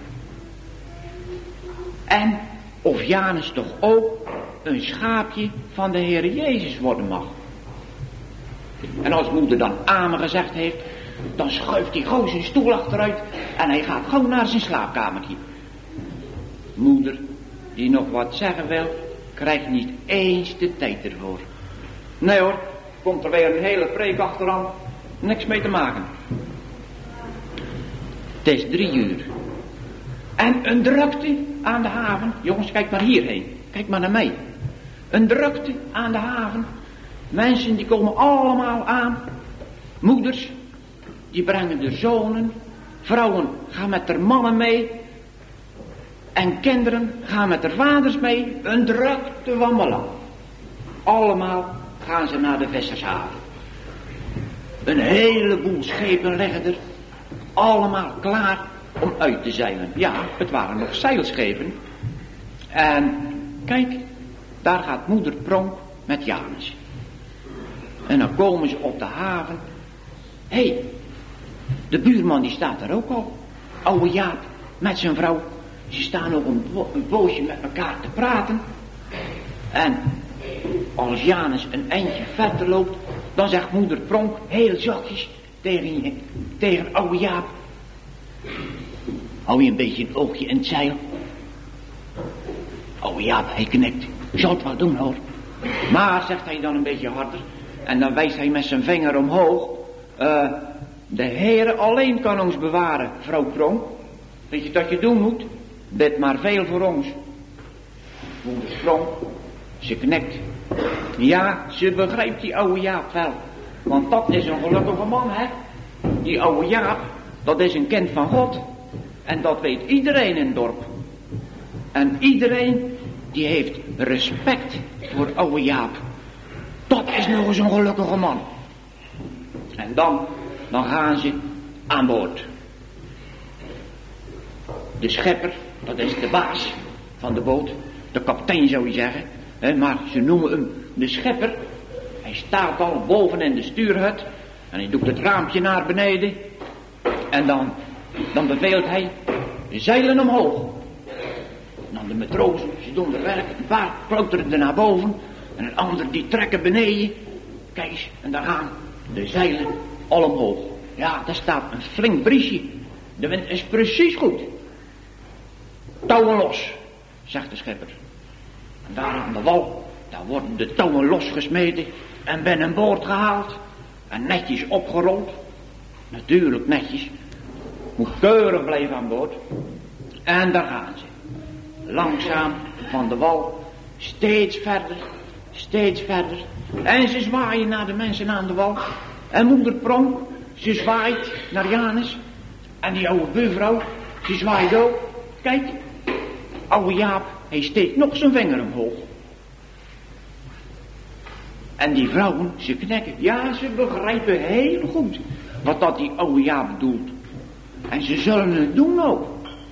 En of Janus toch ook een schaapje van de Heere Jezus worden mag. En als moeder dan amen gezegd heeft, dan schuift hij gewoon zijn stoel achteruit en hij gaat gewoon naar zijn slaapkamertje. Moeder, die nog wat zeggen wil, krijgt niet eens de tijd ervoor. Nee hoor, komt er weer een hele preek achteraan, niks mee te maken. Het is 3 uur. En een drukte aan de haven. Jongens, kijk maar hierheen. Kijk maar naar mij. Een drukte aan de haven. Mensen die komen allemaal aan. Moeders, die brengen de zonen. Vrouwen gaan met haar mannen mee. En kinderen gaan met haar vaders mee. Een drukte van belang. Allemaal gaan ze naar de vissershaven. Een heleboel schepen liggen er. Allemaal klaar om uit te zeilen. Ja, het waren nog zeilschepen. En kijk, daar gaat moeder Pronk met Janus. En dan komen ze op de haven. Hé, de buurman die staat er ook al. Oude Jaap met zijn vrouw. Ze staan nog een poosje met elkaar te praten. En als Janus een eindje verder loopt, dan zegt moeder Pronk heel zachtjes tegen oude Jaap: hou je een beetje een oogje in het zeil? Oude Jaap, hij knikt. Ik zal het wel doen hoor. Maar, zegt hij dan een beetje harder, en dan wijst hij met zijn vinger omhoog. De Heere alleen kan ons bewaren, vrouw Pronk. Weet je wat je doen moet? Bid maar veel voor ons. Moeder Pronk, ze knikt. Ja, ze begrijpt die oude Jaap wel. Want dat is een gelukkige man, hè. Die oude Jaap, dat is een kind van God. En dat weet iedereen in het dorp. En iedereen die heeft respect voor oude Jaap. Dat is nog eens een gelukkige man. En dan gaan ze aan boord. De schepper, dat is de baas van de boot. De kapitein zou je zeggen. Maar ze noemen hem de schepper. Hij staat al boven in de stuurhut. En hij doet het raampje naar beneden. En dan beveelt hij de zeilen omhoog. En dan de matrozen, ze doen de werk. Een paar klauteren er naar boven. En een ander die trekken beneden. Kijk eens, en daar gaan de zeilen al omhoog. Ja, daar staat een flink briesje. De wind is precies goed. Touwen los, zegt de schepper. En daar aan de wal, daar worden de touwen losgesmeten en binnen boord gehaald. En netjes opgerold. Natuurlijk netjes. Moet keurig blijven aan boord. En daar gaan ze. Langzaam van de wal. Steeds verder. Steeds verder. En ze zwaaien naar de mensen aan de wal. En moeder Pronk, ze zwaait naar Janus. En die oude buurvrouw, ze zwaait ook. Kijk, oude Jaap, hij steekt nog zijn vinger omhoog. En die vrouwen, ze knikken. Ja, ze begrijpen heel goed wat dat die oude Jaap bedoelt. En ze zullen het doen ook.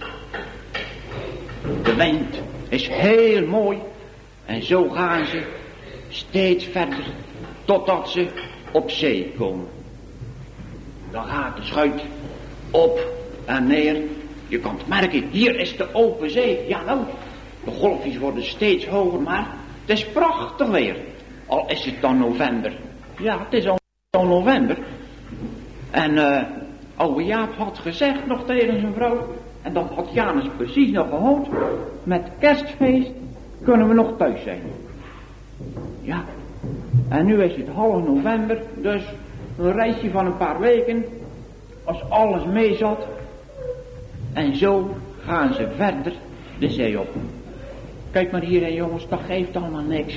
De wind is heel mooi. En zo gaan ze steeds verder totdat ze op zee komen. dan gaat de schuit op en neer. Je kan het merken, hier is de open zee. Ja nou, de golfjes worden steeds hoger, maar het is prachtig weer. Al is het dan november. Ja, het is al november. En oude Jaap had gezegd nog tegen zijn vrouw, en dat had Janus precies nog gehoord, met kerstfeest kunnen we nog thuis zijn. Ja, en nu is het half november, dus een reisje van een paar weken, als alles mee zat. En zo gaan ze verder de zee op. Kijk maar hier, hè jongens, dat geeft allemaal niks.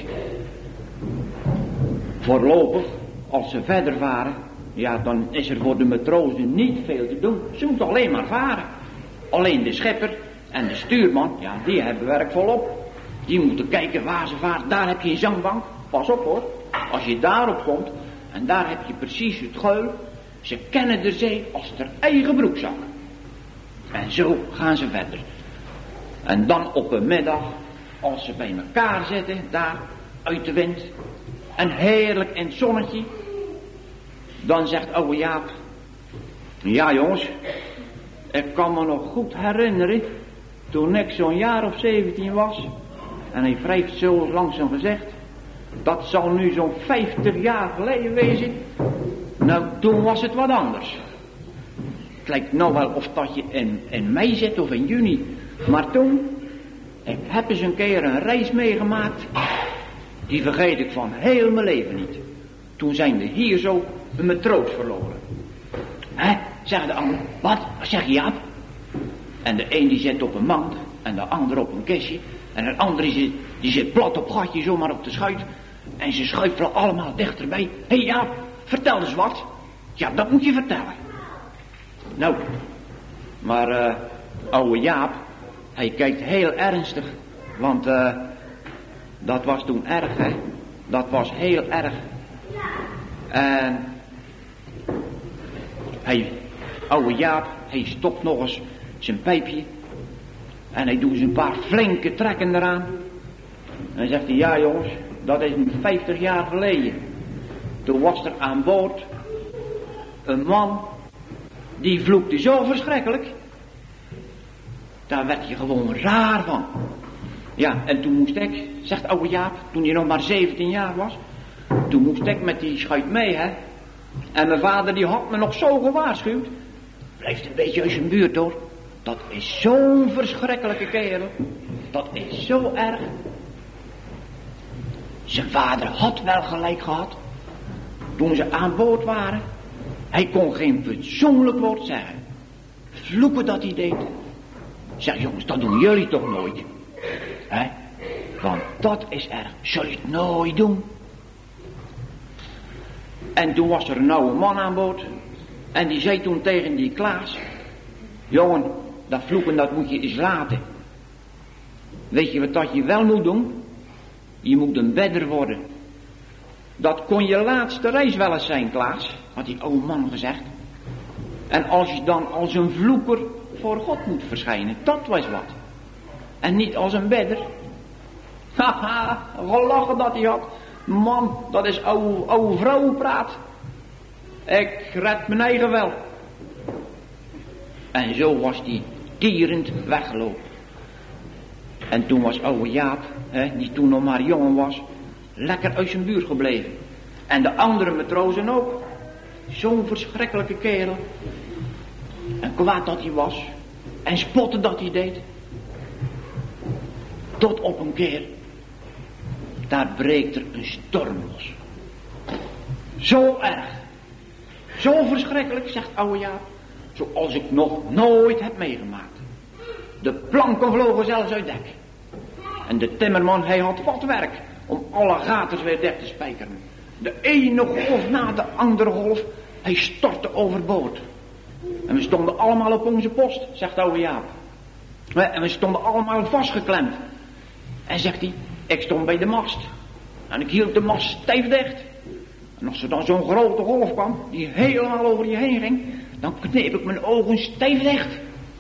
Voorlopig, als ze verder varen, ja, dan is er voor de matrozen niet veel te doen. Ze moeten alleen maar varen. Alleen de schipper en de stuurman, ja, die hebben werk volop. Die moeten kijken waar ze vaart. Daar heb je een zangbank. Pas op hoor. Als je daarop komt, en daar heb je precies het geul. Ze kennen de zee als haar eigen broekzak. En zo gaan ze verder. En dan op een middag, als ze bij elkaar zitten, daar uit de wind, en heerlijk in het zonnetje, dan zegt oude Jaap, ja jongens, ik kan me nog goed herinneren, toen ik zo'n jaar of 17 was, en hij wrijft zo langzaam gezegd, dat zal nu zo'n 50 jaar geleden wezen. Nou, toen was het wat anders. Het lijkt nou wel of dat je in mei zit of in juni. Maar toen, ik heb eens een keer een reis meegemaakt. Die vergeet ik van heel mijn leven niet. Toen zijn we hier zo een matroos verloren. Hè, zegt de ander. Wat zeg je, Jaap? En de een die zit op een mand. En de ander op een kistje. En de andere die zit plat op gatje zomaar op de schuit. En ze schuiven allemaal dichterbij. Hé Jaap, vertel eens wat. Ja, dat moet je vertellen. Nou, maar oude Jaap, hij kijkt heel ernstig. Want dat was toen erg, hè. Dat was heel erg. En oude Jaap, hij stopt nog eens zijn pijpje. En hij doet eens een paar flinke trekken eraan. En dan zegt hij, ja jongens, dat is 50 jaar geleden. Toen was er aan boord een man, die vloekte zo verschrikkelijk. Daar werd je gewoon raar van. Ja, en toen moest ik, zegt oude Jaap, toen hij nog maar 17 jaar was, toen moest ik met die schuit mee, hè. En mijn vader die had me nog zo gewaarschuwd. Blijft een beetje uit zijn buurt hoor. Dat is zo'n verschrikkelijke kerel. Dat is zo erg. Zijn vader had wel gelijk gehad. Toen ze aan boord waren. Hij kon geen fatsoenlijk woord zeggen. Vloeken dat hij deed. Zeg jongens, dat doen jullie toch nooit. Hè? Want dat is erg. Zul je het nooit doen. En toen was er een oude man aan boord. En die zei toen tegen die Klaas. Jongen, dat vloeken dat moet je eens laten. Weet je wat dat je wel moet doen? Je moet een bedder worden. Dat kon je laatste reis wel eens zijn, Klaas, had die oude man gezegd. En als je dan als een vloeker voor God moet verschijnen, dat was wat. En niet als een bedder. Haha, gelachen dat hij had. Man, dat is oude vrouwenpraat. Ik red mijn eigen wel. En zo was die tierend weggelopen. En toen was oude Jaap, die toen nog maar jongen was, lekker uit zijn buurt gebleven. En de andere matrozen ook. Zo'n verschrikkelijke kerel. En kwaad dat hij was. En spotten dat hij deed. Tot op een keer. Daar breekt er een storm los. Zo erg. Zo verschrikkelijk, zegt oude Jaap. Zoals ik nog nooit heb meegemaakt. De planken vlogen zelfs uit dek. En de timmerman, hij had wat werk om alle gaten weer dicht te spijkeren. De ene golf na de andere golf, hij stortte overboord. En we stonden allemaal op onze post, zegt oude Jaap. En we stonden allemaal vastgeklemd. En zegt hij, ik stond bij de mast. En ik hield de mast stijf dicht. En als er dan zo'n grote golf kwam, die helemaal over je heen ging, dan kneep ik mijn ogen stijf dicht.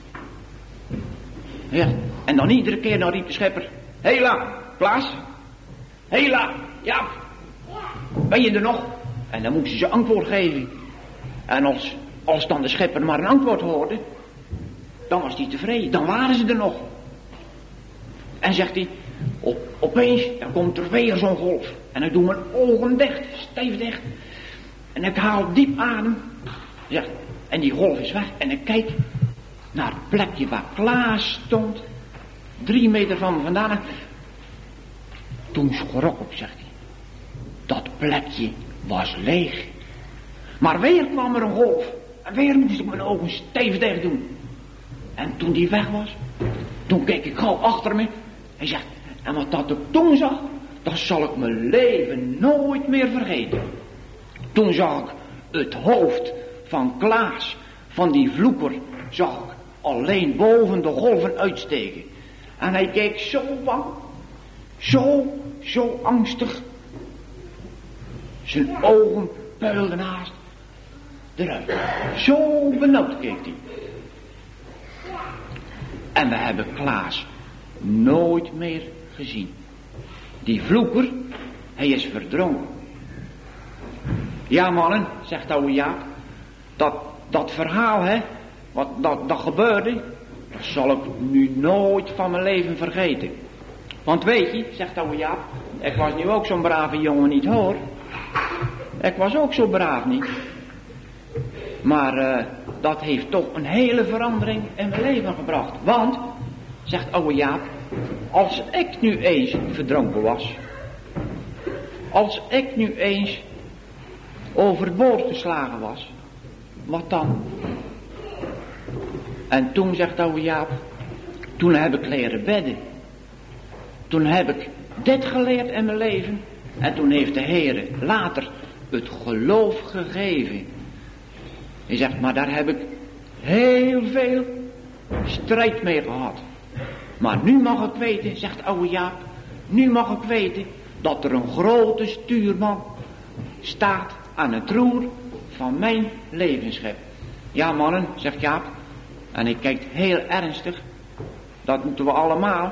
Ja, en dan iedere keer dan riep de schipper, Hela, Klaas. Hela, Jaap. Ben je er nog? En dan moesten ze antwoord geven. En als als dan de schepper maar een antwoord hoorde, dan was hij tevreden, dan waren ze er nog. En zegt hij, opeens, dan komt er weer zo'n golf. En ik doe mijn ogen dicht, stijf dicht. En ik haal diep adem. Zegt, en die golf is weg. En ik kijk naar het plekje waar Klaas stond. 3 meter van me vandaan. Toen schrok ik, zegt hij. Dat plekje was leeg. Maar weer kwam er een golf. En weer moest ik mijn ogen stijf dicht doen. En toen die weg was, toen keek ik gauw achter me. Hij zegt, en wat dat ik toen zag, dat zal ik mijn leven nooit meer vergeten. Toen zag ik het hoofd van Klaas, van die vloeker, zag ik alleen boven de golven uitsteken. En hij keek zo bang, zo angstig. Zijn ogen puilden haast eruit. Zo benauwd keek hij. En we hebben Klaas nooit meer gezien. Die vloeker, hij is verdronken. Ja mannen, zegt oude Jaap, dat verhaal hè, wat dat gebeurde, dat zal ik nu nooit van mijn leven vergeten. Want weet je, zegt oude Jaap, ik was nu ook zo'n brave jongen niet hoor. Ik was ook zo braaf niet. Maar dat heeft toch een hele verandering in mijn leven gebracht. Want, zegt oude Jaap, als ik nu eens verdronken was, als ik nu eens overboord geslagen was, wat dan? En toen, zegt oude Jaap, toen heb ik leren bidden. Toen heb ik dit geleerd in mijn leven. En toen heeft de Heer later het geloof gegeven. Hij zegt, maar daar heb ik heel veel strijd mee gehad. Maar nu mag ik weten, zegt oude Jaap, nu mag ik weten dat er een grote stuurman staat aan het roer van mijn levensschip. Ja mannen, zegt Jaap, en hij kijkt heel ernstig, dat moeten we allemaal,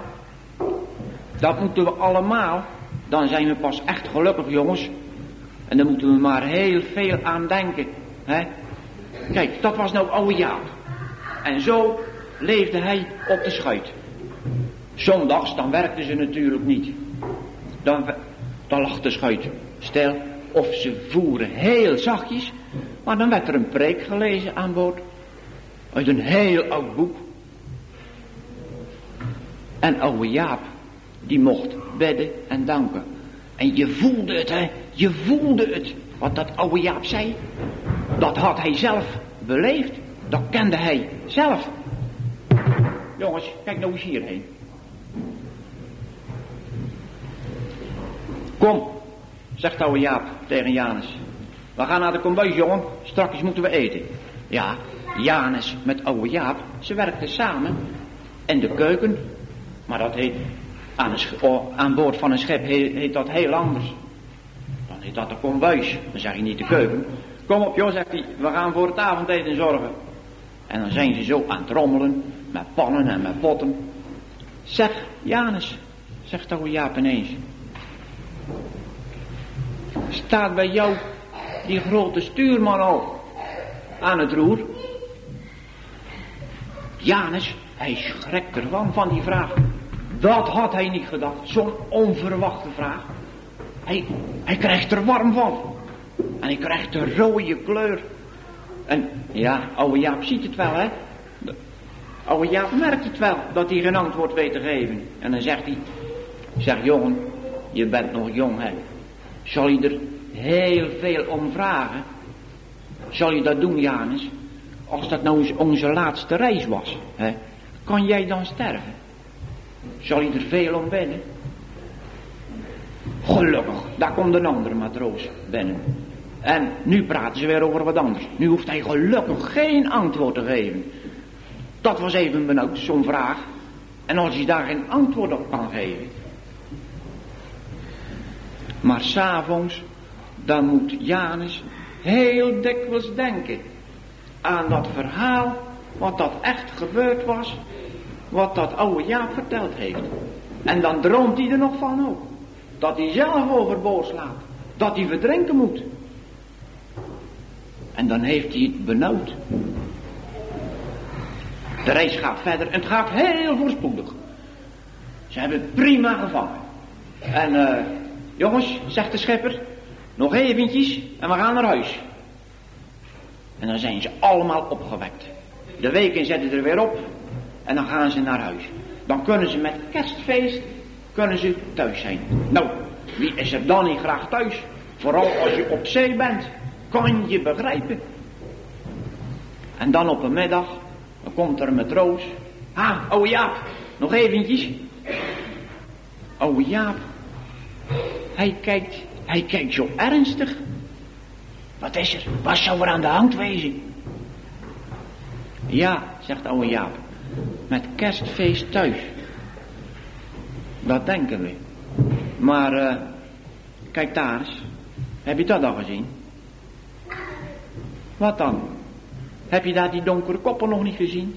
dan zijn we pas echt gelukkig jongens. En dan moeten we maar heel veel aan denken. Hè? Kijk, dat was nou oude Jaap. En zo leefde hij op de schuit. Zondags, dan werkten ze natuurlijk niet. Dan lag de schuit stil. Of ze voeren heel zachtjes. Maar dan werd er een preek gelezen aan boord. Uit een heel oud boek. En oude Jaap, die mocht bidden en danken. En je voelde het, hè. Je voelde het. Wat dat oude Jaap zei. Dat had hij zelf beleefd. Dat kende hij zelf. Jongens, kijk nou eens hierheen. Kom, zegt oude Jaap tegen Janus. We gaan naar de kombuis, jongen. Straks moeten we eten. Ja, Janus met oude Jaap, ze werkten samen in de keuken. Maar dat heet, aan boord van een schip heet dat heel anders. Dan heet dat de kombuis. Dan zeg je niet de keuken. Kom op joh, zegt hij, we gaan voor het avondeten zorgen. En dan zijn ze zo aan het rommelen, met pannen en met potten. Zeg, Janus, zegt oude Jaap ineens. Staat bij jou die grote stuurman al aan het roer? Janus, hij schrikt ervan van die vraag. Dat had hij niet gedacht, zo'n onverwachte vraag. Hij krijgt er warm van. En hij krijgt de rode kleur. En ja, oude Jaap ziet het wel, hè. Oude Jaap merkt het wel, dat hij geen antwoord weet te geven. En dan zegt hij, zeg jongen, je bent nog jong, hè. Zal je er heel veel om vragen? Zal je dat doen, Janus? Als dat nou eens onze laatste reis was, hè? Kan jij dan sterven? Zal je er veel om bidden? Gelukkig, daar komt een andere matroos binnen. En nu praten ze weer over wat anders. Nu hoeft hij gelukkig geen antwoord te geven. Dat was even benauwd, zo'n vraag. En als hij daar geen antwoord op kan geven. Maar 's avonds, dan moet Janus heel dikwijls denken aan dat verhaal, wat dat echt gebeurd was, wat dat oude Jaap verteld heeft. En dan droomt hij er nog van ook. Dat hij zelf overboord slaat. Dat hij verdrinken moet. En dan heeft hij het benauwd. De reis gaat verder en het gaat heel voorspoedig. Ze hebben het prima gevangen. En jongens, zegt de schepper, nog eventjes en we gaan naar huis. En dan zijn ze allemaal opgewekt. De weken zetten er weer op en dan gaan ze naar huis. Dan kunnen ze met kerstfeest thuis zijn. Nou, wie is er dan niet graag thuis? Vooral als je op zee bent. Kan je begrijpen. En dan op een middag, dan komt er een matroos. Ouwe Jaap, nog eventjes. Ouwe Jaap, hij kijkt zo ernstig. Wat is er? Wat zou er aan de hand wezen? Ja, zegt ouwe Jaap, met kerstfeest thuis. Dat denken we. Maar, kijk daar eens. Heb je dat al gezien? Wat dan? Heb je daar die donkere koppen nog niet gezien?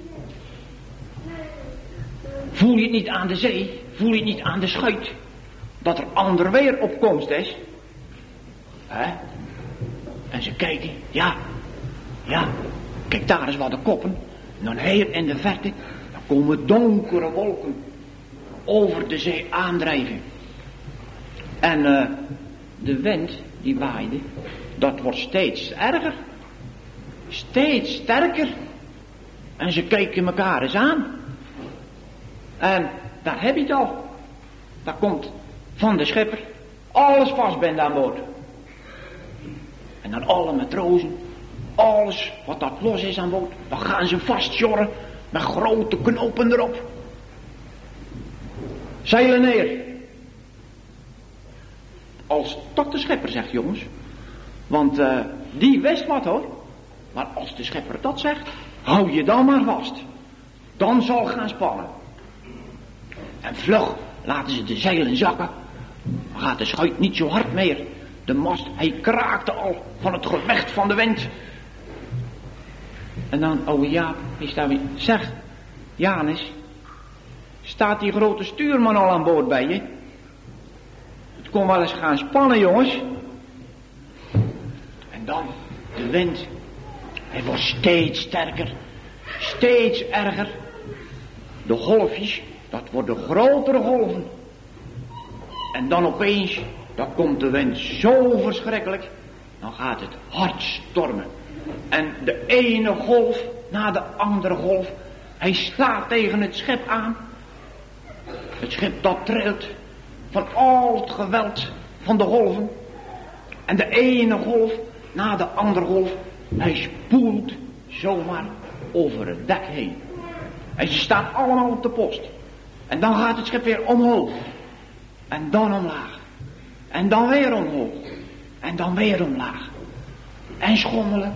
Voel je het niet aan de zee? Voel je het niet aan de schuit? Dat er ander weer op komst is? Hè? En ze kijken, ja. Kijk daar eens wat de koppen. En dan heel in de verte, dan komen donkere wolken over de zee aandrijven. En de wind die waaide, dat wordt steeds erger. Steeds sterker. En ze kijken elkaar eens aan. En daar heb je het al. Daar komt van de schipper alles vastbend aan boord. En dan alle matrozen, alles wat dat los is aan boord, dan gaan ze vastjorren met grote knopen erop. Zeilen neer. Als dat de schepper zegt, jongens. Want die wist wat hoor. Maar als de schepper dat zegt, hou je dan maar vast. Dan zal gaan spannen. En vlug laten ze de zeilen zakken. Dan gaat de schuit niet zo hard meer. De mast, hij kraakte al van het gevecht van de wind. En dan ouwe Jaap, hij staat weer. Zeg, Janus, staat die grote stuurman al aan boord bij je? Het kon wel eens gaan spannen, jongens. En dan, de wind, hij wordt steeds sterker, steeds erger. De golfjes, dat worden grotere golven. En dan opeens, dan komt de wind zo verschrikkelijk, dan gaat het hard stormen. En de ene golf na de andere golf, hij slaat tegen het schip aan. Het schip dat trilt van al het geweld van de golven. En de ene golf na de andere golf, hij spoelt zomaar over het dek heen. En ze staan allemaal op de post. En dan gaat het schip weer omhoog. En dan omlaag. En dan weer omhoog. En dan weer omlaag. En schommelen.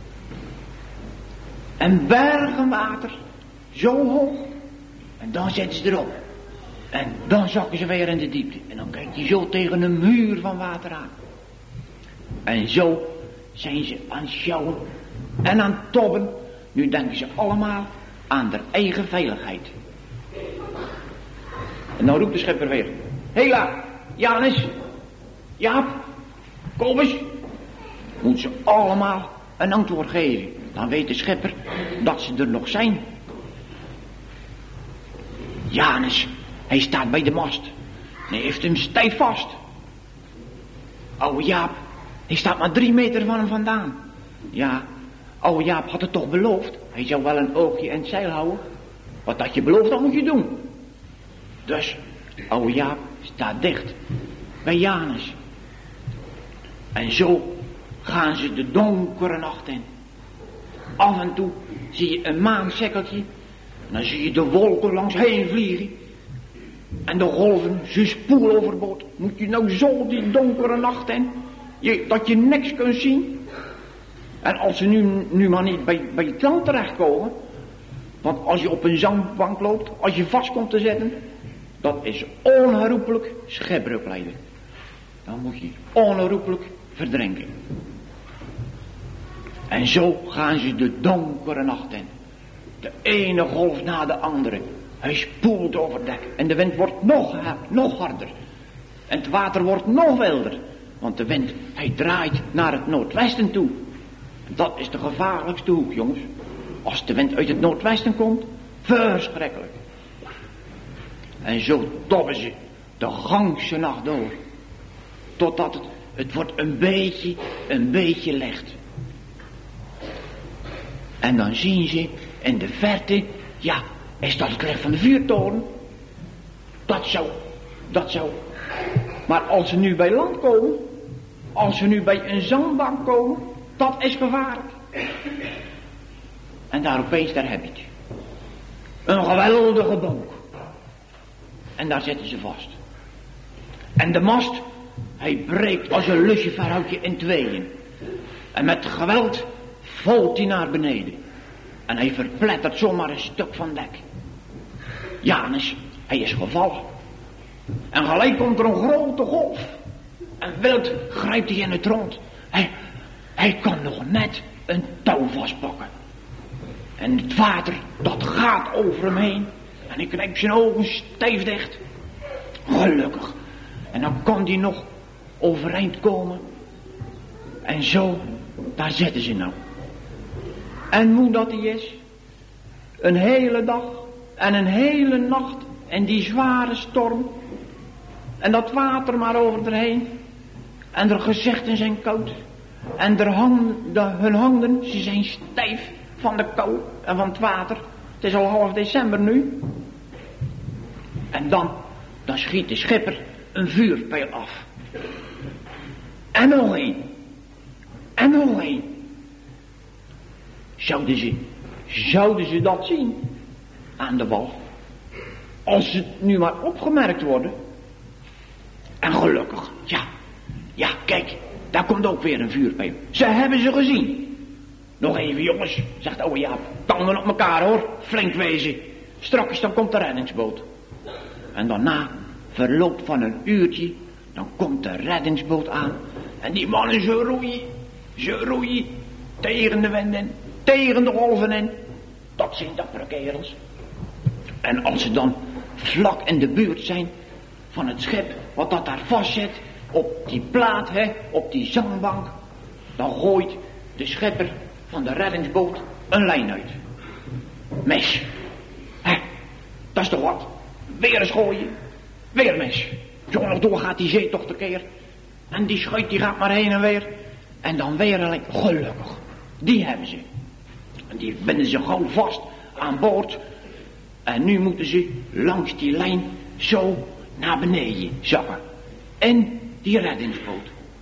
En bergen water. Zo hoog. En dan zetten ze erop. En dan zakken ze weer in de diepte. En dan kijk je zo tegen een muur van water aan. En zo zijn ze aan het sjouwen. En aan het tobben. Nu denken ze allemaal aan hun eigen veiligheid. En dan roept de schipper weer. Hela, Janus, Jaap, kom eens. Moet ze allemaal een antwoord geven. Dan weet de schipper dat ze er nog zijn. Janus, hij staat bij de mast. En hij heeft hem stijf vast. Oude Jaap, hij staat maar 3 meter van hem vandaan. Ja, oude Jaap had het toch beloofd. Hij zou wel een oogje in het zeil houden. Wat dat je belooft, dat moet je doen. Dus, oude Jaap staat dicht bij Janus. En zo gaan ze de donkere nacht in. Af en toe zie je een maansekkeltje. En dan zie je de wolken langs heen vliegen. En de golven, ze spoelen overboord. Moet je nou zo die donkere nacht in. Dat je niks kunt zien. En als ze nu maar niet bij het land terechtkomen. Want als je op een zandbank loopt, als je vast komt te zetten. Dat is onherroepelijk schipbreuk lijden. Dan moet je onherroepelijk verdrinken. En zo gaan ze de donkere nacht in. De ene golf na de andere. Hij spoelt over het dek. En de wind wordt nog harder. En het water wordt nog wilder. Want de wind, hij draait naar het noordwesten toe. Dat is de gevaarlijkste hoek, jongens. Als de wind uit het noordwesten komt, verschrikkelijk. En zo dobben ze de gangse nacht door. Totdat het wordt een beetje licht. En dan zien ze in de verte, ja, is dat het licht van de vuurtoren? Dat zou. Maar als ze nu bij land komen, als ze nu bij een zandbank komen, dat is gevaarlijk. En daar opeens, daar heb je het. Een geweldige bonk. En daar zitten ze vast. En de mast, hij breekt als een luciferhoutje in tweeën. En met geweld valt hij naar beneden. En hij verplettert zomaar een stuk van dek. Janus, hij is gevallen. En gelijk komt er een grote golf. En wild grijpt hij in het rond. Hij kan nog net een touw vastpakken. En het water, dat gaat over hem heen. En hij knijpt zijn ogen stijf dicht. Gelukkig. En dan kan hij nog overeind komen. En zo, daar zitten ze nou. En hoe dat hij is. Een hele dag en een hele nacht. En die zware storm. En dat water maar over erheen. En de gezichten zijn koud. En hun handen, ze zijn stijf van de kou en van het water. Het is al half december nu. En dan schiet de schipper een vuurpijl af. En nog één. En nog één. Zouden ze dat zien aan de wal? Als ze nu maar opgemerkt worden. En gelukkig, ja, kijk, daar komt ook weer een vuurpijl. Ze hebben ze gezien. Nog even jongens, zegt oude Jaap, tanden op elkaar hoor, flink wezen. Strakjes dan komt de reddingsboot. En daarna, verloop van een uurtje, dan komt de reddingsboot aan. En die mannen, ze roeien, tegen de wind in, tegen de golven in. Dat zijn dappere kerels. En als ze dan vlak in de buurt zijn van het schip, wat dat daar vast zit, op die plaat, op die zandbank, dan gooit de schipper van de reddingsboot een lijn uit. Mes. Dat is toch wat. Weer eens gooien. Weer mes. Zo nog door gaat die zeetocht tekeer. En die schuit die gaat maar heen en weer. En dan weer een lijn. Gelukkig. Die hebben ze. En die binden ze gauw vast aan boord. En nu moeten ze langs die lijn zo naar beneden zakken. En die reddingsboot.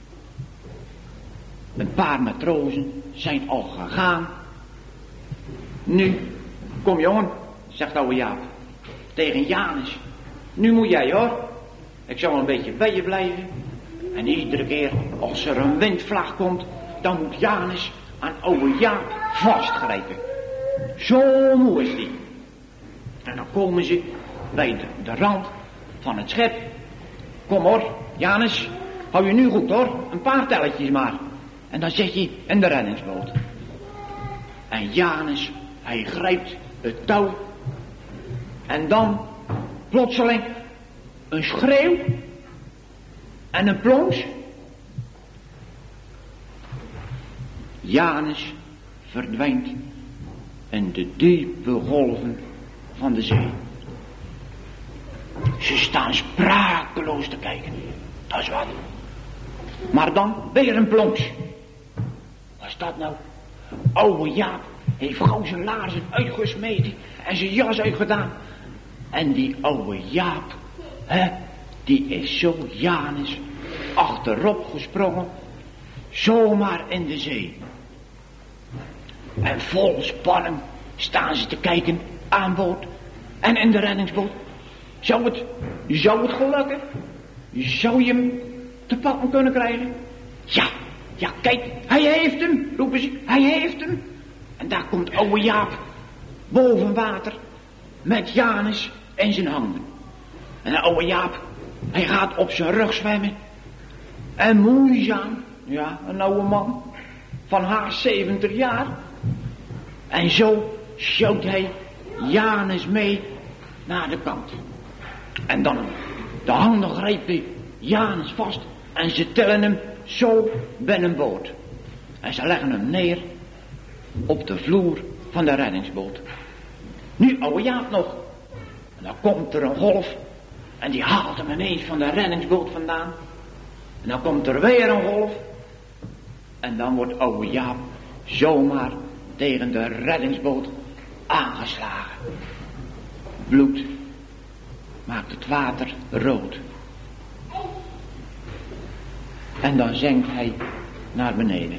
Een paar matrozen zijn al gegaan. Nu, kom jongen, zegt oude Jaap tegen Janus. Nu moet jij hoor. Ik zal een beetje bij je blijven. En iedere keer als er een windvlaag komt, dan moet Janus aan oude Jaap vastgrijpen. Zo moe is die. En dan komen ze bij de rand van het schip. Kom hoor, Janus, hou je nu goed hoor, een paar telletjes maar. En dan zit je in de reddingsboot. En Janus, hij grijpt het touw. En dan, plotseling, een schreeuw. En een plons. Janus verdwijnt in de diepe golven van de zee. Ze staan sprakeloos te kijken. Dat is wat. Maar dan weer een plons. Wat is dat nou? Oude Jaap heeft gauw zijn laarzen uitgesmeten en zijn jas uitgedaan. En die oude Jaap, die is zo Janus achterop gesprongen, zomaar in de zee. En vol spanning staan ze te kijken aan boord en in de reddingsboot. Zou het gelukken? Zou je hem te pakken kunnen krijgen? Ja, kijk, hij heeft hem, roepen ze, hij heeft hem. En daar komt oude Jaap boven water met Janus in zijn handen. En de oude Jaap, hij gaat op zijn rug zwemmen. En moeizaam, ja, een oude man van haast 70 jaar. En zo sjouwt hij Janus mee naar de kant. En dan de handen grijpen Janus vast en ze tillen hem zo binnenboord. En ze leggen hem neer op de vloer van de reddingsboot. Nu oude Jaap nog. En dan komt er een golf en die haalt hem ineens van de reddingsboot vandaan. En dan komt er weer een golf en dan wordt oude Jaap zomaar tegen de reddingsboot aangeslagen. Bloed maakt het water rood. En dan zinkt hij naar beneden.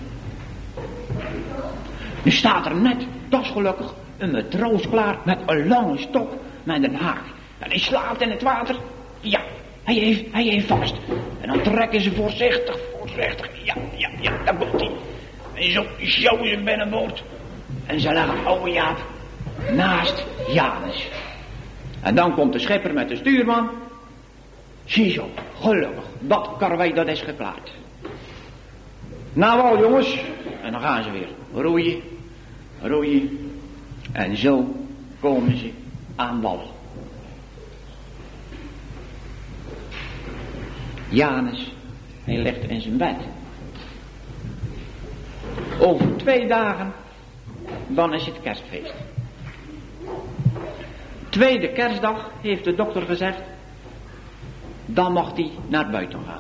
Nu staat er net, dat is gelukkig, een matroos klaar met een lange stok met een haak. En hij slaat in het water. Ja, hij heeft vast. En dan trekken ze voorzichtig. Ja, daar komt hij. En zo sjouwen ze binnenboord. En ze leggen oude Jaap naast Janus. En dan komt de schipper met de stuurman. Ziezo, gelukkig, dat karwei dat is geklaard. Nou wel jongens, en dan gaan ze weer roeien. En zo komen ze aan wal. Janus, hij ligt in zijn bed. Over 2 dagen, dan is het kerstfeest. Tweede kerstdag heeft de dokter gezegd, dan mag hij naar buiten gaan.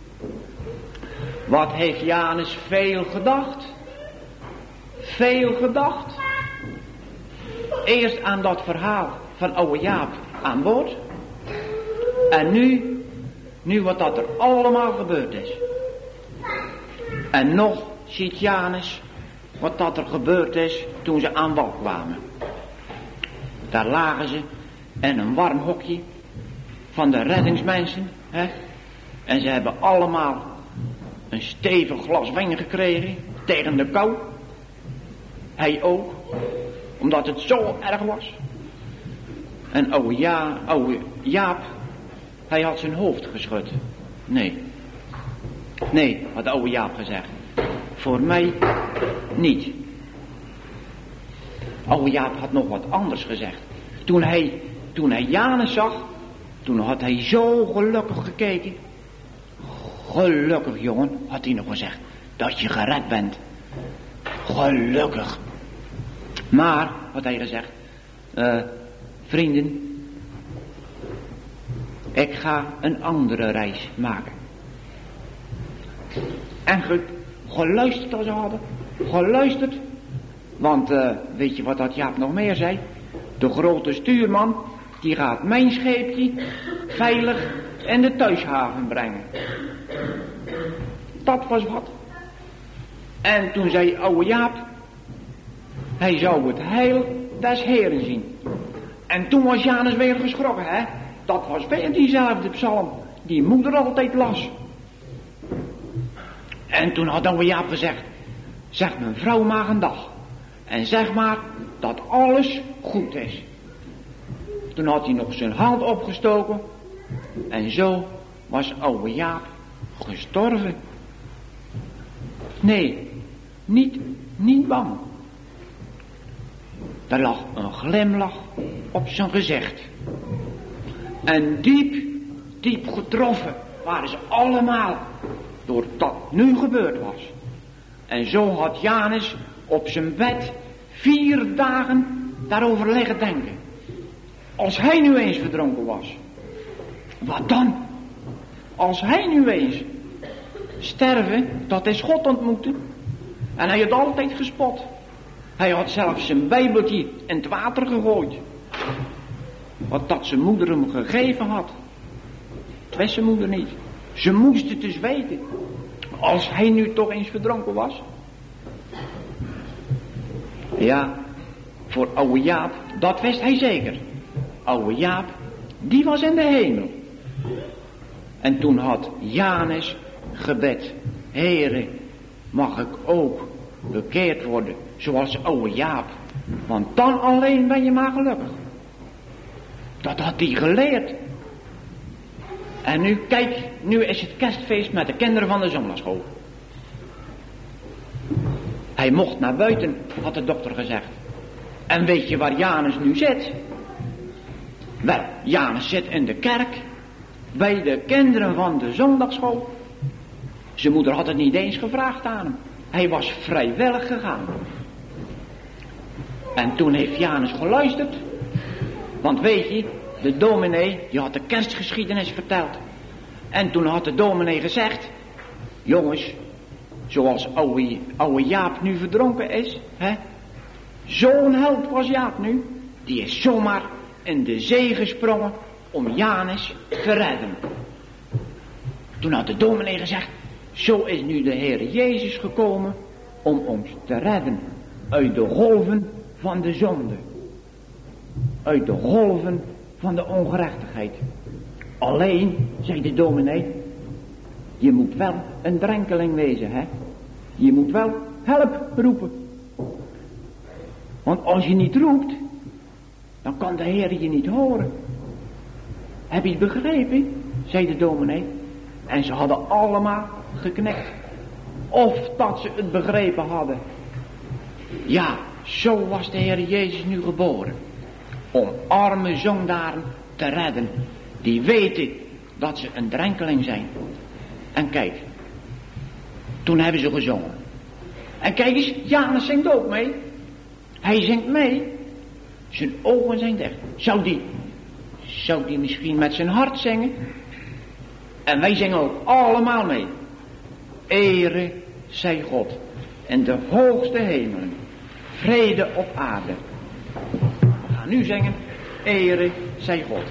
Wat heeft Janus veel gedacht? Eerst aan dat verhaal van oude Jaap aan boord. En nu wat dat er allemaal gebeurd is. En nog ziet Janus wat dat er gebeurd is toen ze aan wal kwamen. Daar lagen ze in een warm hokje van de reddingsmensen. Hè? En ze hebben allemaal een stevig glas wijn gekregen tegen de kou. Hij ook, omdat het zo erg was. En oude Jaap, hij had zijn hoofd geschud. Nee, had oude Jaap gezegd. Voor mij niet. Oude Jaap had nog wat anders gezegd. Toen hij Janus zag, toen had hij zo gelukkig gekeken. Gelukkig jongen, had hij nog gezegd, dat je gered bent. Gelukkig. Maar, had hij gezegd, vrienden, ik ga een andere reis maken. En geluisterd als ze hadden, geluisterd. Want weet je wat dat Jaap nog meer zei? De grote stuurman, die gaat mijn scheepje veilig in de thuishaven brengen. Dat was wat. En toen zei oude Jaap, hij zou het heil des Heren zien. En toen was Janus weer geschrokken, hè. Dat was weer diezelfde psalm die moeder altijd las. En toen had oude Jaap gezegd, zeg mijn vrouw maar een dag. En zeg maar dat alles goed is. Toen had hij nog zijn hand opgestoken. En zo was oude Jaap gestorven. Nee, niet bang. Er lag een glimlach op zijn gezicht. En diep getroffen waren ze allemaal door dat nu gebeurd was. En zo had Janus op zijn bed 4 dagen daarover liggen denken. Als hij nu eens verdronken was. Wat dan? Als hij nu eens sterven, dat is God ontmoeten. En hij had altijd gespot. Hij had zelfs zijn bijbeltje in het water gegooid. Wat dat zijn moeder hem gegeven had. Het wist zijn moeder niet. Ze moest het dus weten. Als hij nu toch eens verdronken was. Ja, voor oude Jaap, dat wist hij zeker. Oude Jaap, die was in de hemel. En toen had Janus gebed. Heere, mag ik ook bekeerd worden zoals oude Jaap. Want dan alleen ben je maar gelukkig. Dat had hij geleerd. En nu, kijk, nu is het kerstfeest met de kinderen van de zondagschool. Hij mocht naar buiten, had de dokter gezegd. En weet je waar Janus nu zit? Wel, Janus zit in de kerk, bij de kinderen van de zondagschool. Zijn moeder had het niet eens gevraagd aan hem. Hij was vrijwillig gegaan. En toen heeft Janus geluisterd. Want weet je, de dominee, die had de kerstgeschiedenis verteld. En toen had de dominee gezegd, jongens, zoals oude Jaap nu verdronken is, hè? Zo'n held was Jaap nu, die is zomaar in de zee gesprongen om Janus te redden. Toen had de dominee gezegd, zo is nu de Heer Jezus gekomen om ons te redden uit de golven van de zonde. Uit de golven van de ongerechtigheid. Alleen, zei de dominee, je moet wel een drenkeling wezen, hè. Je moet wel help roepen. Want als je niet roept, dan kan de Heer je niet horen. Heb je het begrepen, zei de dominee. En ze hadden allemaal geknikt. Of dat ze het begrepen hadden. Ja, zo was de Heer Jezus nu geboren. Om arme zondaren te redden. Die weten dat ze een drenkeling zijn. En kijk. Toen hebben ze gezongen. En kijk eens, Janus zingt ook mee. Hij zingt mee. Zijn ogen zijn dicht. Zou die misschien met zijn hart zingen? En wij zingen ook allemaal mee. Ere zij God in de hoogste hemelen. Vrede op aarde. We gaan nu zingen. Ere zij God.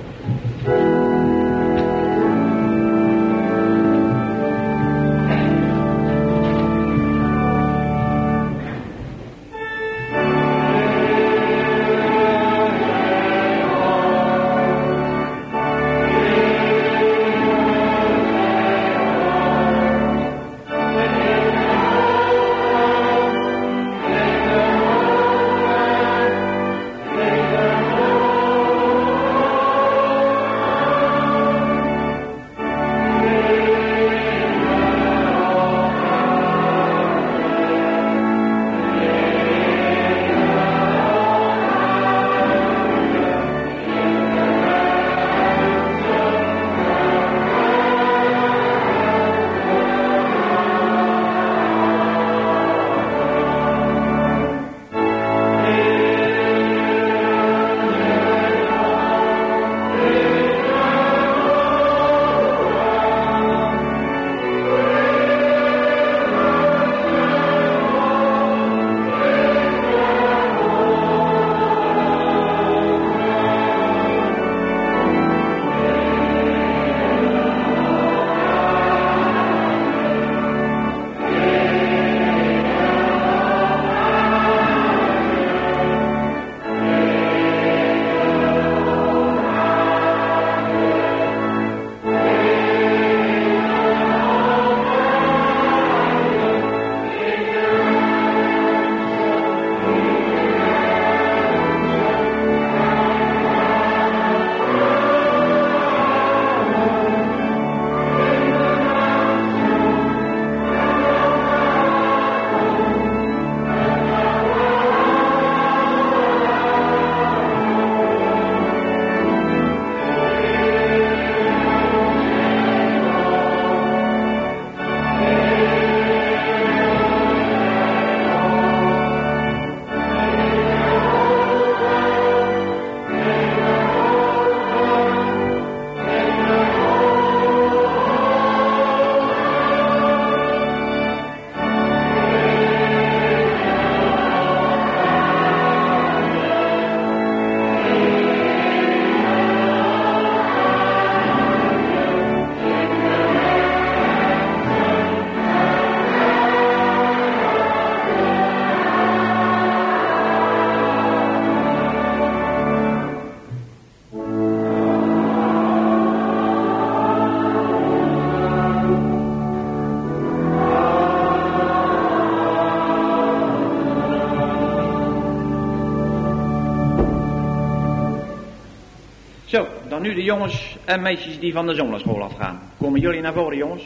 Zo, dan nu de jongens en meisjes die van de zondagschool afgaan. Komen jullie naar voren, jongens?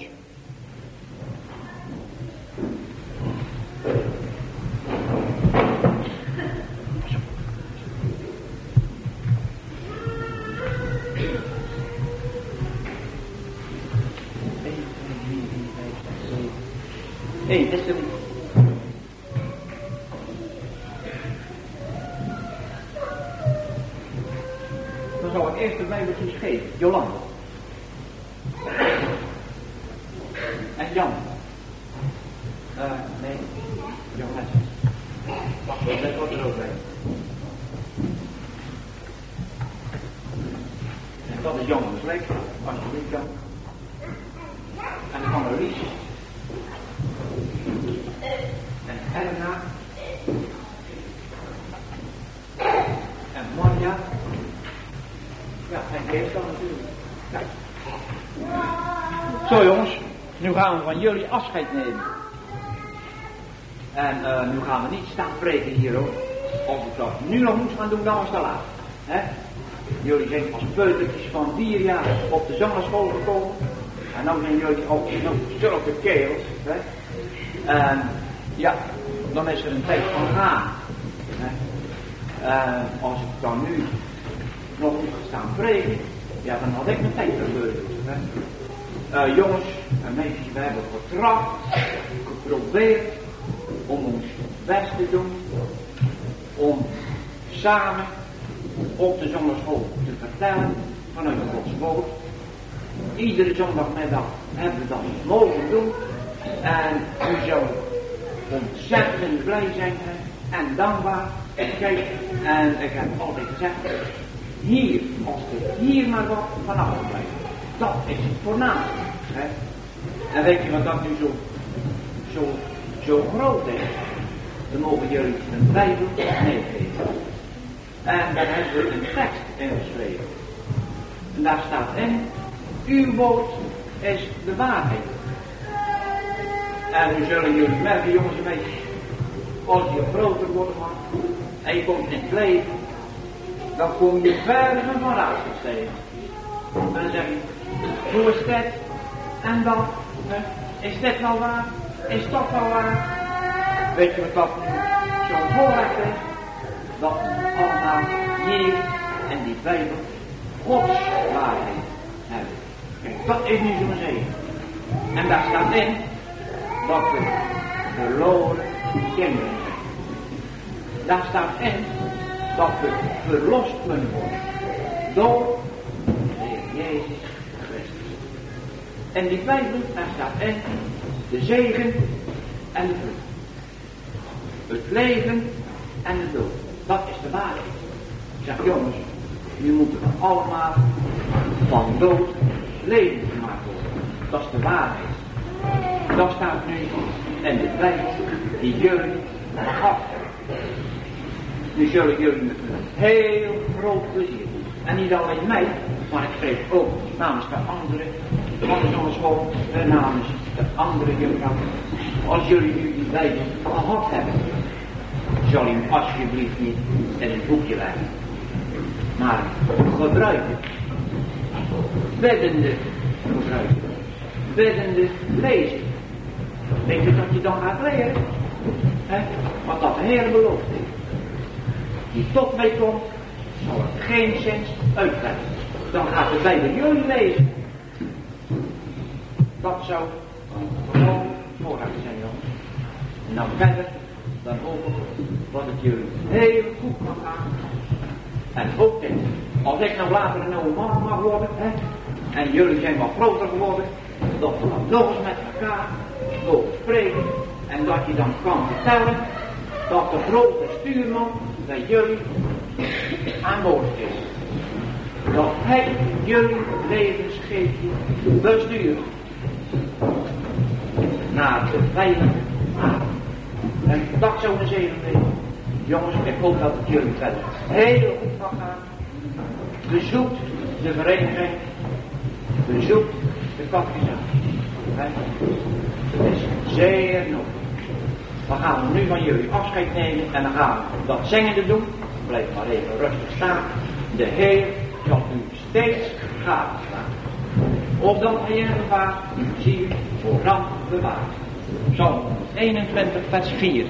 Hé, dat is de... cadeautjes geven. Jolanda. En Jan. Nee. Johannes. Wacht, dat wordt er ook bij. En dat is Jan Sleek. Alsjeblieft Jan. En dan kan er Lies. En Helena. En Marja. Ja, en Kees dan natuurlijk. Ja. Zo jongens, nu gaan we van jullie afscheid nemen. En nu gaan we niet staan preken hier hoor. Als ik dat nu nog moet gaan doen, dan was het te laat. Hè? Jullie zijn als peutertjes van 4 jaar op de zongeschool gekomen. En dan zijn jullie ook nog zulke kerels. Hè? En ja, dan is er een tijd van gaan. Hè? Als ik dan nu nog moet staan preken, ja dan had ik mijn tijd verbeurd. Jongens en meisjes, we hebben getracht, geprobeerd om ons best te doen, om samen op de zondagschool te vertellen vanuit Gods woord. Iedere zondagmiddag hebben we dat mogen doen en u zou ontzettend blij zijn en dankbaar. Kijk, en ik heb altijd gezegd, hier, als er hier maar wat vanaf blijft, dat is het voornaamste. Hè? En weet je wat dat nu zo groot is? Dan mogen jullie een Bijbel meegeven. En daar hebben we een tekst in geschreven. En daar staat in, uw woord is de waarheid. En nu zullen jullie merken, jongens en meisjes, als je groter wordt en je komt in het leven, dan kom je verder van raadsels tegen. En dan zeg je, hoe is dit? En dat? Is dit nou waar? Is dat nou waar? Weet je wat dat zo'n voorrecht is? Dat we allemaal hier in die Bijbel Gods waarheid hebben. Kijk, dat is nu zo'n zegen. En daar staat in dat we verloren kinderen zijn. Daar staat in dat we verlost kunnen worden door de Heer Jezus Christus. En die Bijbel, daar staat in de zegen en de vrucht. Het leven en de dood. Dat is de waarheid. Ik zeg jongens, nu moeten we allemaal van dood leven gemaakt worden. Dat is de waarheid. Dat staat nu in de Bijbel die jullie gehad hebben. Nu zullen jullie met een heel groot plezier doen. En niet alleen mij, maar ik spreek ook namens de anderen van de zonneschool en namens de andere juffrouw. Als jullie nu die Bijbel gehad hebben, zal je hem alsjeblieft niet in een boekje leggen. Maar gebruiken. Biddende gebruiken. Biddende lezen. Denk je dat je dan gaat leren? Wat dat de Heer belooft heeft. Die tot mij komt, zal het geen zins uitleggen. Dan gaat de Bijbel jullie lezen. Dat zou gewoon voorrecht zijn, jongens. En dan verder, dan hoop ik dat het jullie heel goed kan gaan. En ook dit, als ik nou later een oude man mag worden, en jullie zijn wat groter geworden, dat we dan nog eens met elkaar mogen spreken. En dat je dan kan vertellen dat de grote stuurman bij jullie aan boord is. Dat hij jullie levensgeestje bestuurt naar de veilige haven. En dat zou een zegen wezen. Jongens, ik hoop dat het jullie verder heel goed kan gaan. Bezoekt de vereniging. Bezoekt de catechisatie. Het is zeer nodig. Dan gaan we nu van jullie afscheid nemen en dan gaan we dat zingende doen. Blijf maar even rustig staan. De Heer zal u steeds gadeslaan. Opdat hij in gevaar uw ziel voor ramp bewaart. Psalm 21 vers 4.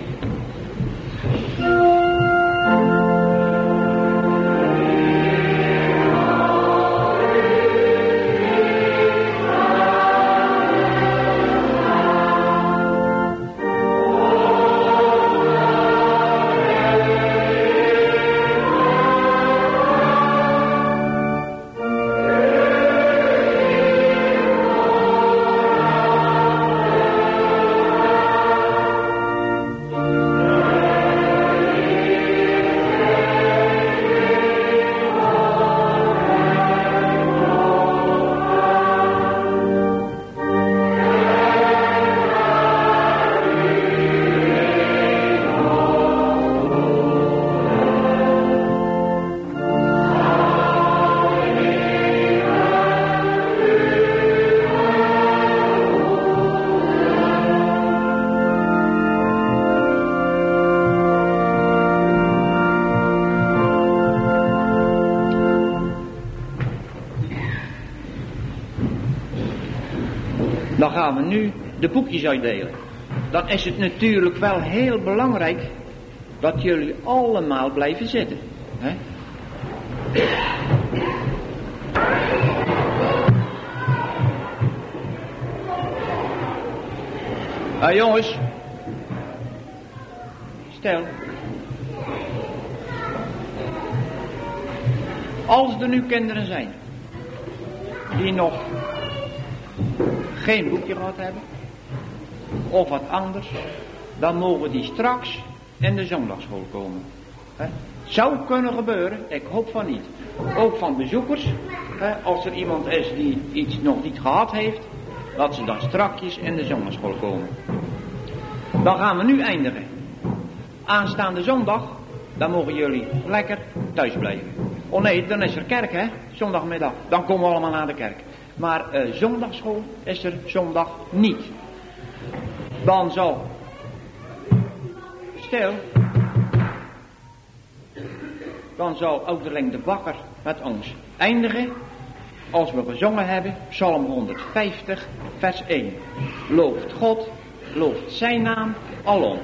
Dan gaan we nu de boekjes uitdelen. Dan is het natuurlijk wel heel belangrijk dat jullie allemaal blijven zitten. Hè? Jongens. Stel. Als er nu kinderen zijn die nog geen boekje gehad hebben of wat anders, dan mogen die straks in de zondagschool komen. Zou kunnen gebeuren, ik hoop van niet. Ook van bezoekers, als er iemand is die iets nog niet gehad heeft, dat ze dan strakjes in de zondagschool komen. Dan gaan we nu eindigen. Aanstaande zondag, dan mogen jullie lekker thuis blijven. Oh nee, dan is er kerk, hè, zondagmiddag. Dan komen we allemaal naar de kerk. Maar zondagschool is er zondag niet. Dan zal... Stil. Dan zal ouderling de Bakker met ons eindigen. Als we gezongen hebben, Psalm 150, vers 1. Looft God, looft zijn naam alom.